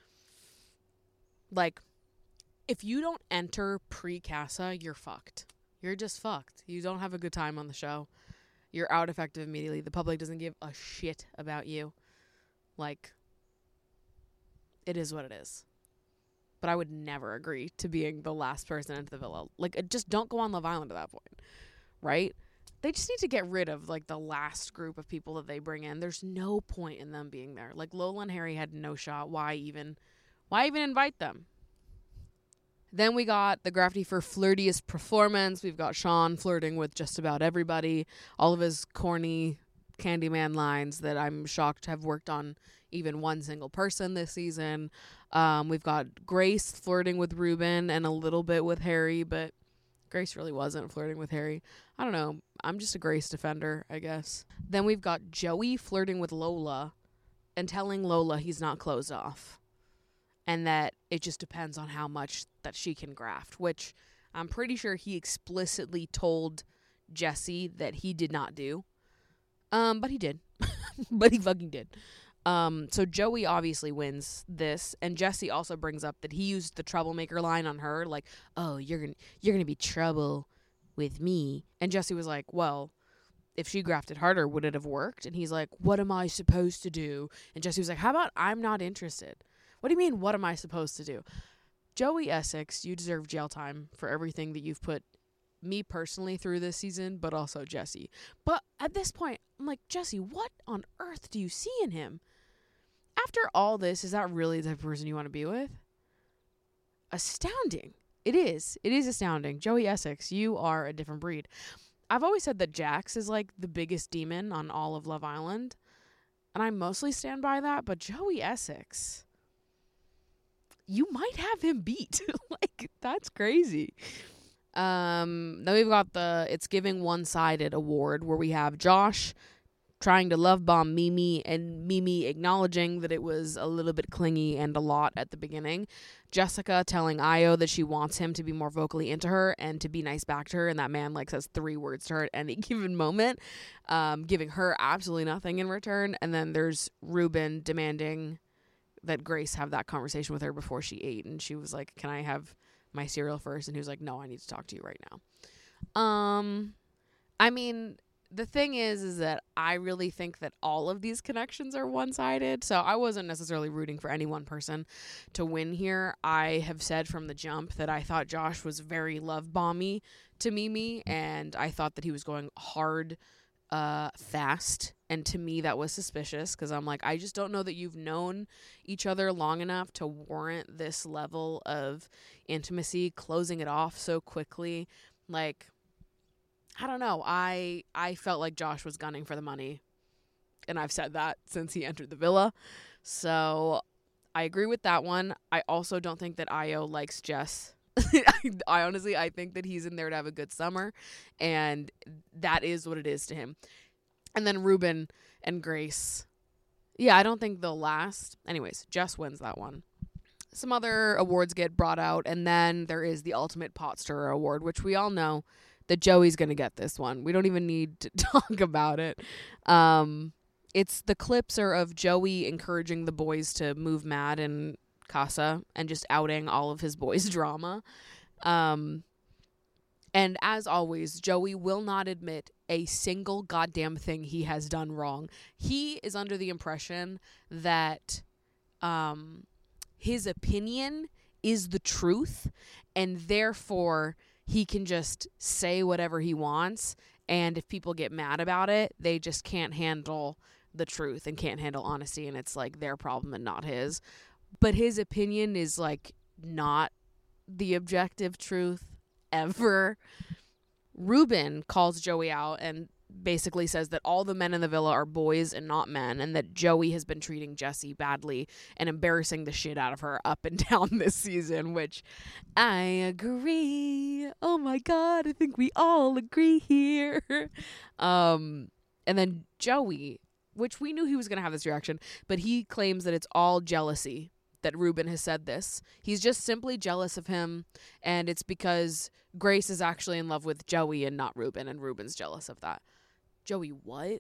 Like, if you don't enter pre-Casa, you're fucked. You're just fucked. You don't have a good time on the show. You're out effective immediately. The public doesn't give a shit about you. Like, it is what it is. But I would never agree to being the last person into the villa. Like, just don't go on Love Island at that point, right? They just need to get rid of, like, the last group of people that they bring in. There's no point in them being there. Like, Lola and Harry had no shot. Why even, why even invite them? Then we got the Grafty for flirtiest performance. We've got Sean flirting with just about everybody. All of his corny Candyman lines that I'm shocked have worked on even one single person this season. Um, we've got Grace flirting with Ruben and a little bit with Harry, but Grace really wasn't flirting with Harry. I don't know. I'm just a Grace defender, I guess. Then we've got Joey flirting with Lola and telling Lola he's not closed off. and that it just depends on how much that she can graft, which I'm pretty sure he explicitly told Jesse that he did not do. Um, but he did. But he fucking did. Um, so Joey obviously wins this, and Jesse also brings up that he used the troublemaker line on her, like, "Oh, you're gonna you're gonna be trouble with me." And Jesse was like, "Well, if she grafted harder, would it have worked?" And he's like, "What am I supposed to do?" And Jesse was like, "How about I'm not interested?" What do you mean, what am I supposed to do? Joey Essex, you deserve jail time for everything that you've put me personally through this season, but also Jesse. But at this point, I'm like, Jesse, what on earth do you see in him? After all this, is that really the person you want to be with? Astounding. It is. It is astounding. Joey Essex, you are a different breed. I've always said that Jax is like the biggest demon on all of Love Island, and I mostly stand by that, but Joey Essex, you might have him beat. Like, that's crazy. Um, then we've got the It's Giving One-Sided award, where we have Josh trying to love bomb Mimi, and Mimi acknowledging that it was a little bit clingy and a lot at the beginning. Jessica telling Io that she wants him to be more vocally into her and to be nice back to her, and that man like says three words to her at any given moment, um, giving her absolutely nothing in return. And then there's Ruben demanding that Grace have that conversation with her before she ate, and she was like, "Can I have my cereal first?" And he was like, "No, I need to talk to you right now." Um, I mean, the thing is, is that I really think that all of these connections are one-sided. So I wasn't necessarily rooting for any one person to win here. I have said from the jump that I thought Josh was very love-bomby to Mimi, and I thought that he was going hard, uh, fast. And to me, that was suspicious, because I'm like, I just don't know that you've known each other long enough to warrant this level of intimacy, closing it off so quickly. Like, I don't know. I I felt like Josh was gunning for the money, and I've said that since he entered the villa. So I agree with that one. I also don't think that Io likes Jess. I, I honestly, I think that he's in there to have a good summer, and that is what it is to him. And then Ruben and Grace. Yeah, I don't think they'll last. Anyways, Jess wins that one. Some other awards get brought out, and then there is the Ultimate Pot Stirrer Award, which we all know that Joey's going to get this one. We don't even need to talk about it. Um, it's the clips are of Joey encouraging the boys to move mad in Casa and just outing all of his boys' drama. Um, and as always, Joey will not admit a single goddamn thing he has done wrong. He is under the impression that um, his opinion is the truth, and therefore he can just say whatever he wants, and if people get mad about it, they just can't handle the truth and can't handle honesty, and it's like their problem and not his. But his opinion is like not the objective truth ever. Ruben calls Joey out and basically says that all the men in the villa are boys and not men, and that Joey has been treating Jessie badly and embarrassing the shit out of her up and down this season, which I agree. Oh my God, I think we all agree here. Um, and then Joey, which we knew he was going to have this reaction, but he claims that it's all jealousy that Ruben has said this. He's just simply jealous of him, and it's because Grace is actually in love with Joey and not Ruben, and Ruben's jealous of that. Joey, what?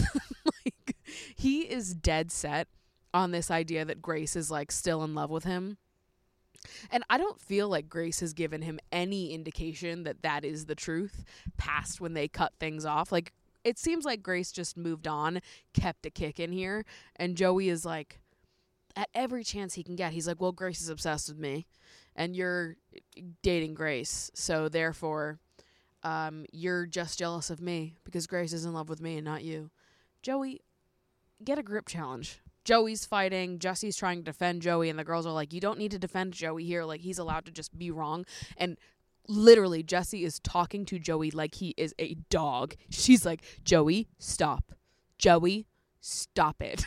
Like, he is dead set on this idea that Grace is like still in love with him. And I don't feel like Grace has given him any indication that that is the truth past when they cut things off. Like, it seems like Grace just moved on, kept a kick in here, and Joey is like, at every chance he can get, he's like, well, Grace is obsessed with me, and you're dating Grace, so therefore um, you're just jealous of me because Grace is in love with me and not you. Joey, get a grip challenge. Joey's fighting, Jesse's trying to defend Joey, and the girls are like, you don't need to defend Joey here, like, he's allowed to just be wrong. And literally, Jessie is talking to Joey like he is a dog. She's like, Joey, stop. Joey, stop it.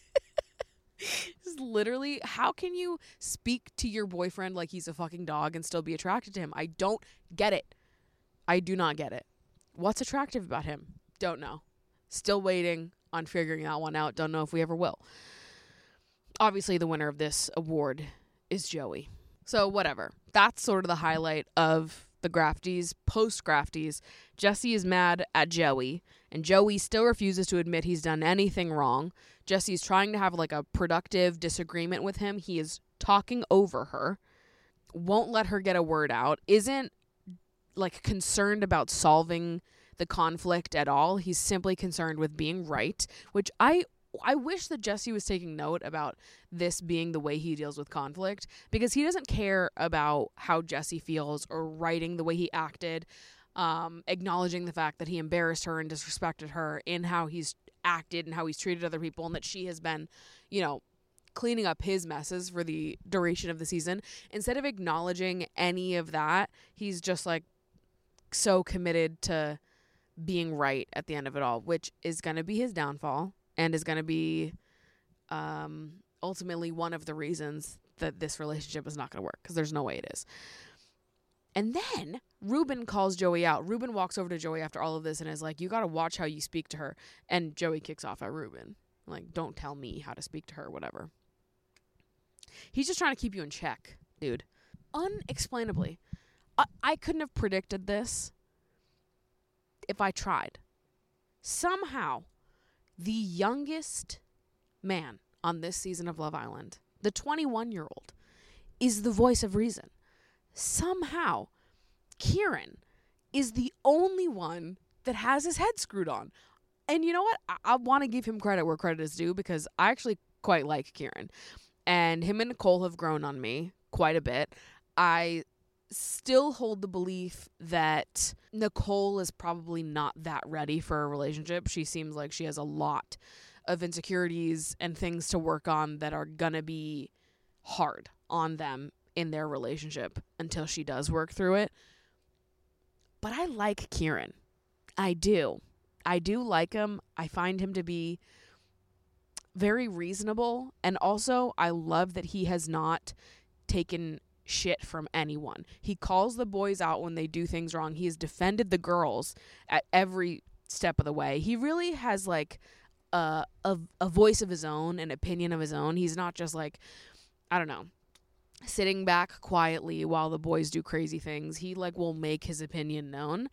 Literally, how can you speak to your boyfriend like he's a fucking dog and still be attracted to him? I don't get it. I do not get it. What's attractive about him? Don't know. Still waiting on figuring that one out. Don't know if we ever will. Obviously, the winner of this award is Joey. So whatever. That's sort of the highlight of the Grafties. Post Grafties, Jesse is mad at Joey, and Joey still refuses to admit he's done anything wrong. Jesse's trying to have like a productive disagreement with him. He is talking over her, won't let her get a word out, isn't like concerned about solving the conflict at all. He's simply concerned with being right, which I I wish that Jesse was taking note about this being the way he deals with conflict, because he doesn't care about how Jesse feels or writing the way he acted, um, acknowledging the fact that he embarrassed her and disrespected her in how he's acted and how he's treated other people, and that she has been, you know, cleaning up his messes for the duration of the season. Instead of acknowledging any of that, he's just like so committed to being right at the end of it all, which is going to be his downfall and is going to be um, ultimately one of the reasons that this relationship is not going to work, because there's no way it is. And then Ruben calls Joey out. Ruben walks over to Joey after all of this and is like, you got to watch how you speak to her. And Joey kicks off at Ruben. Like, don't tell me how to speak to her, whatever. He's just trying to keep you in check, dude. Unexplainably. I, I couldn't have predicted this if I tried. Somehow, the youngest man on this season of Love Island, the twenty-one-year-old, is the voice of reason. Somehow, Kieran is the only one that has his head screwed on. And you know what? I, I want to give him credit where credit is due, because I actually quite like Kieran. And him and Nicole have grown on me quite a bit. I still hold the belief that Nicole is probably not that ready for a relationship. She seems like she has a lot of insecurities and things to work on that are gonna be hard on them in their relationship until she does work through it. But I like Kieran. I do. I do like him. I find him to be very reasonable. And also, I love that he has not taken shit from anyone. He calls the boys out when they do things wrong. He has defended the girls at every step of the way. He really has like a, a, a voice of his own, an opinion of his own. He's not just like, I don't know, sitting back quietly while the boys do crazy things. He like will make his opinion known.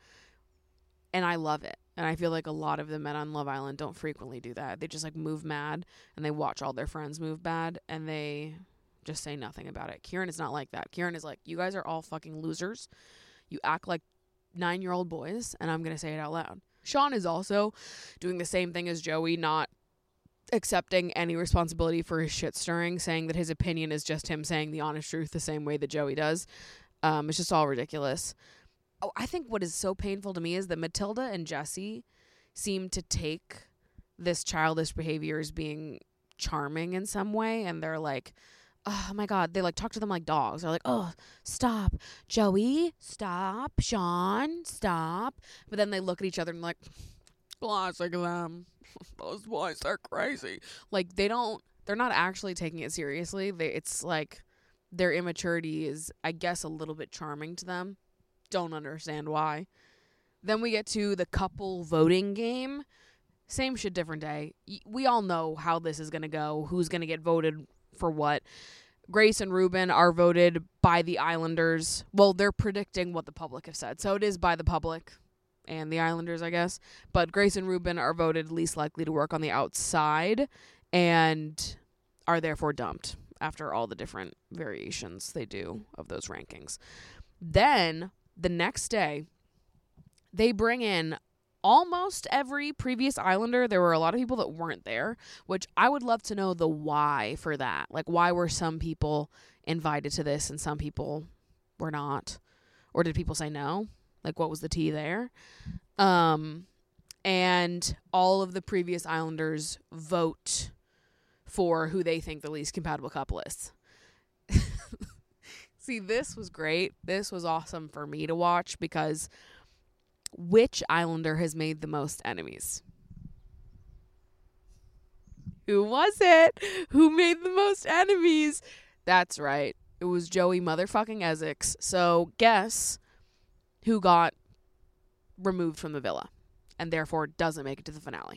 And I love it. And I feel like a lot of the men on Love Island don't frequently do that. They just like move mad and they watch all their friends move bad and they just say nothing about it. Kieran is not like that. Kieran is like, you guys are all fucking losers. You act like nine-year-old boys, and I'm going to say it out loud. Sean is also doing the same thing as Joey, not accepting any responsibility for his shit stirring, saying that his opinion is just him saying the honest truth the same way that Joey does. Um, it's just all ridiculous. Oh, I think what is so painful to me is that Matilda and Jesse seem to take this childish behavior as being charming in some way, and they're like, oh my God, they like talk to them like dogs. They're like, oh, stop, Joey, stop, Sean, stop. But then they look at each other and like, classic them. Those boys are crazy. Like they don't, they're not actually taking it seriously. They, it's like their immaturity is, I guess, a little bit charming to them. Don't understand why. Then we get to the couple voting game. Same shit, different day. We all know how this is going to go. Who's going to get voted for what. Grace and Ruben are voted by the Islanders. Well, they're predicting what the public have said. So it is by the public and the Islanders, I guess. But Grace and Ruben are voted least likely to work on the outside and are therefore dumped after all the different variations they do of those rankings. Then the next day, they bring in almost every previous Islander. There were a lot of people that weren't there, which I would love to know the why for that. Like, why were some people invited to this and some people were not? Or did people say no? Like, what was the tea there? Um, and all of the previous Islanders vote for who they think the least compatible couple is. See, this was great. This was awesome for me to watch because which Islander has made the most enemies? Who was it? Who made the most enemies? That's right. It was Joey motherfucking Essex. So guess who got removed from the villa and therefore doesn't make it to the finale?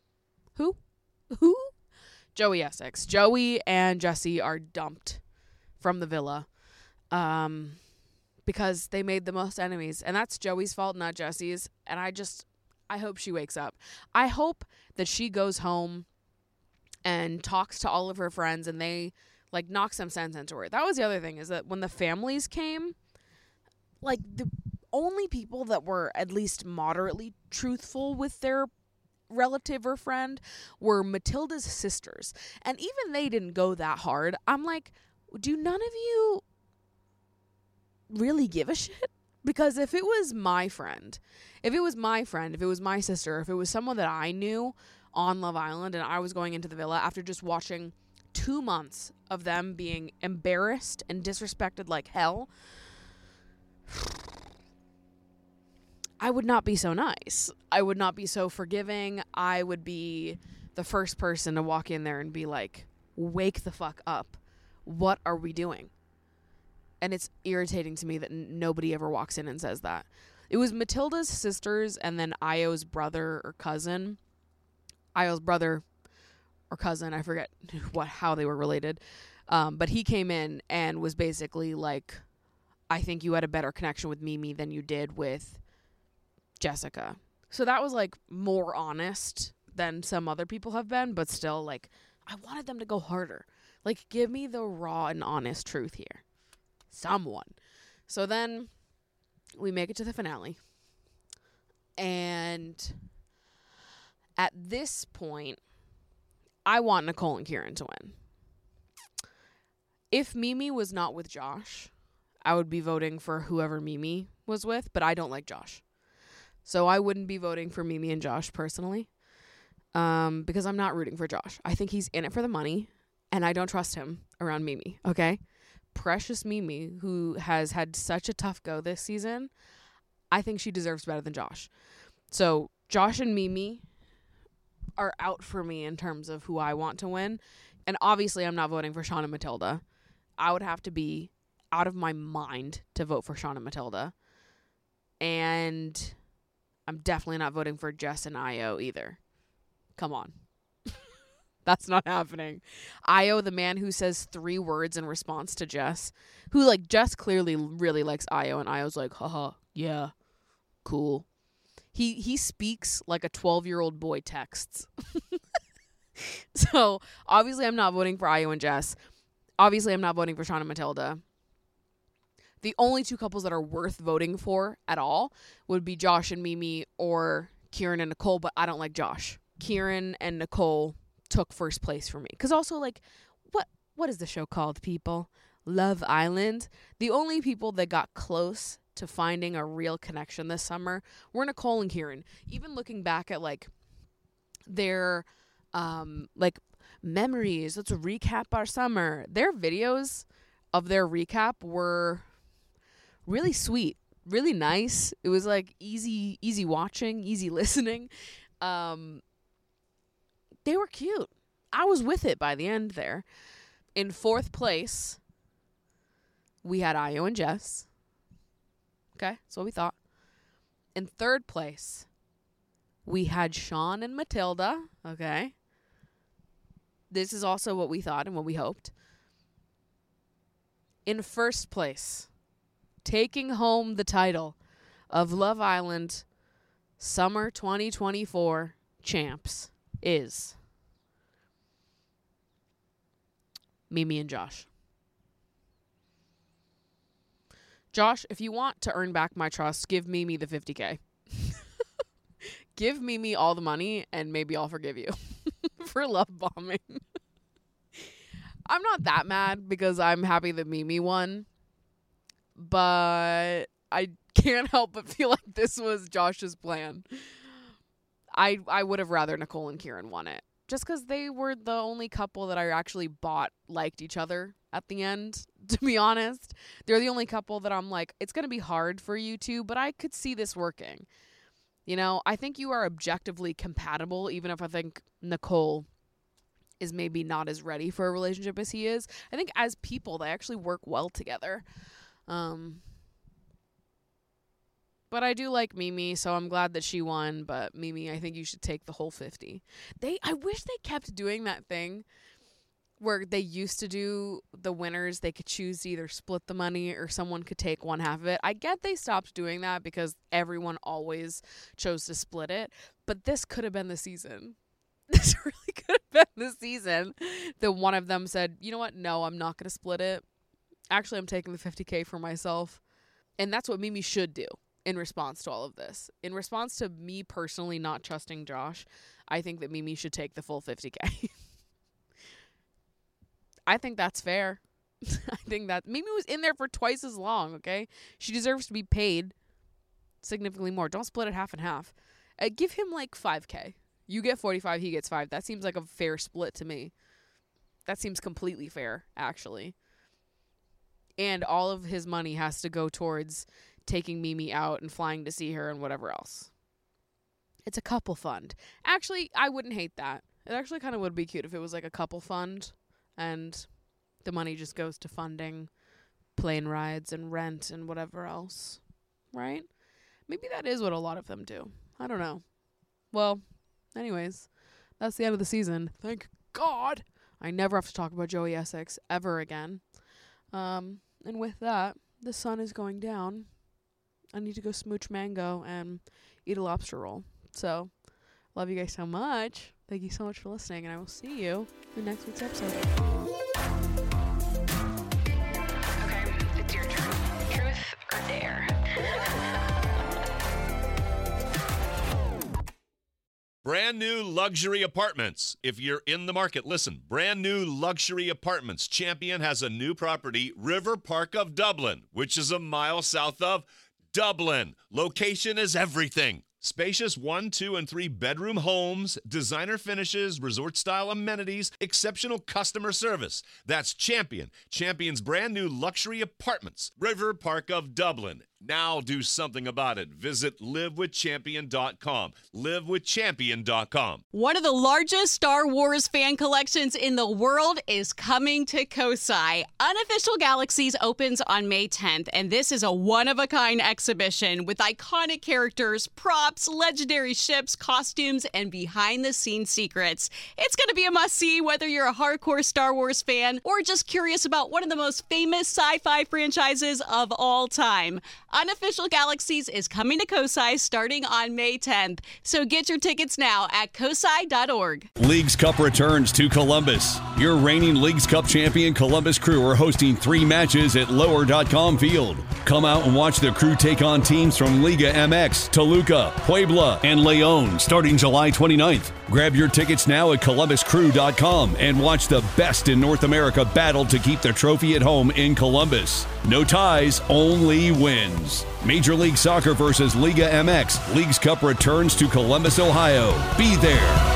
Who? Who? Joey Essex. Joey and Jesse are dumped from the villa. Um, because they made the most enemies. And that's Joey's fault, not Jesse's. And I just, I hope she wakes up. I hope that she goes home and talks to all of her friends and they, like, knock some sense into her. That was the other thing, is that when the families came, like, the only people that were at least moderately truthful with their relative or friend were Matilda's sisters. And even they didn't go that hard. I'm like, do none of you really give a shit? Because if it was my friend, if it was my friend, if it was my sister, if it was someone that I knew on Love Island and I was going into the villa after just watching two months of them being embarrassed and disrespected like hell, I would not be so nice. I would not be so forgiving. I would be the first person to walk in there and be like, wake the fuck up. What are we doing? And it's irritating to me that n- nobody ever walks in and says that. It was Matilda's sisters and then Io's brother or cousin. Io's brother or cousin, I forget what how they were related. Um, but he came in and was basically like, I think you had a better connection with Mimi than you did with Jessica. So that was like more honest than some other people have been, but still, like, I wanted them to go harder. Like, give me the raw and honest truth here. Someone. So then we make it to the finale. And at this point, I want Nicole and Kieran to win. If Mimi was not with Josh, I would be voting for whoever Mimi was with, but I don't like Josh. So I wouldn't be voting for Mimi and Josh personally, um, because I'm not rooting for Josh. I think he's in it for the money, and I don't trust him around Mimi, okay? Precious Mimi, who has had such a tough go this season, I think she deserves better than Josh. So Josh and Mimi are out for me in terms of who I want to win. And obviously I'm not voting for Sean and Matilda. I would have to be out of my mind to vote for Sean and Matilda. And I'm definitely not voting for Jess and Io either. Come on. That's not happening. Io, the man who says three words in response to Jess, who, like, Jess clearly really likes Io, and Io's like, haha, yeah, cool. He he speaks like a twelve-year-old boy texts. So, obviously, I'm not voting for Io and Jess. Obviously, I'm not voting for Sean and Matilda. The only two couples that are worth voting for at all would be Josh and Mimi or Kieran and Nicole, but I don't like Josh. Kieran and Nicole took first place for me. Because also, like, what what is the show called, people? Love Island. The only people that got close to finding a real connection this summer were Nicole and Kieran. Even looking back at, like, their, um, like, memories. Let's recap our summer. Their videos of their recap were really sweet, really nice. It was, like, easy, easy watching, easy listening. Um... They were cute. I was with it by the end there. In fourth place, we had Io and Jess. Okay, that's what we thought. In third place, we had Sean and Matilda. Okay. This is also what we thought and what we hoped. In first place, taking home the title of Love Island Summer twenty twenty-four champs is Mimi and Josh. Josh, if you want to earn back my trust, give Mimi the fifty K. Give Mimi all the money and maybe I'll forgive you for love bombing. I'm not that mad because I'm happy that Mimi won, but I can't help but feel like this was Josh's plan. I I would have rather Nicole and Kieran won it. Just because they were the only couple that I actually bought liked each other at the end, to be honest. They're the only couple that I'm like, it's going to be hard for you two, but I could see this working. You know, I think you are objectively compatible, even if I think Nicole is maybe not as ready for a relationship as he is. I think as people, they actually work well together. Um... But I do like Mimi, so I'm glad that she won. But Mimi, I think you should take the whole fifty. They, I wish they kept doing that thing where they used to do the winners, they could choose to either split the money or someone could take one half of it. I get they stopped doing that because everyone always chose to split it, but this could have been the season. This really could have been the season that one of them said, you know what, no, I'm not going to split it. Actually, I'm taking the fifty K for myself. And that's what Mimi should do in response to all of this. In response to me personally not trusting Josh, I think that Mimi should take the full fifty K. I think that's fair. I think that Mimi was in there for twice as long, okay? She deserves to be paid significantly more. Don't split it half and half. Uh, give him like five K. You get forty-five, he gets five. That seems like a fair split to me. That seems completely fair, actually. And all of his money has to go towards taking Mimi out and flying to see her and whatever else. It's a couple fund. Actually, I wouldn't hate that. It actually kind of would be cute if it was like a couple fund and the money just goes to funding plane rides and rent and whatever else. Right? Maybe that is what a lot of them do. I don't know. Well, anyways, that's the end of the season. Thank God. I never have to talk about Joey Essex ever again. Um, and with that, the sun is going down. I need to go smooch mango and eat a lobster roll. So, love you guys so much. Thank you so much for listening, and I will see you in next week's episode. Okay, it's your turn. Truth or dare? Brand new luxury apartments. If you're in the market, listen. Brand new luxury apartments. Champion has a new property, River Park of Dublin, which is a mile south of Dublin. Location is everything. Spacious one, two, and three bedroom homes, designer finishes, resort-style amenities, exceptional customer service. That's Champion. Champion's brand new luxury apartments, River Park of Dublin. Now do something about it. Visit live with champion dot com. live with champion dot com. One of the largest Star Wars fan collections in the world is coming to Kosai. Unofficial Galaxies opens on May tenth, and this is a one-of-a-kind exhibition with iconic characters, props, legendary ships, costumes, and behind-the-scenes secrets. It's going to be a must-see whether you're a hardcore Star Wars fan or just curious about one of the most famous sci-fi franchises of all time. Unofficial Galaxies is coming to Kosai starting on May tenth, so get your tickets now at kosai dot org. Leagues Cup returns to Columbus. Your reigning Leagues Cup champion Columbus Crew are hosting three matches at lower dot com Field. Come out and watch the Crew take on teams from Liga M X, Toluca, Puebla, and Leon starting July twenty-ninth. Grab your tickets now at columbus crew dot com and watch the best in North America battle to keep the trophy at home in Columbus. No ties, only wins. Major League Soccer versus Liga M X. Leagues Cup returns to Columbus, Ohio. Be there.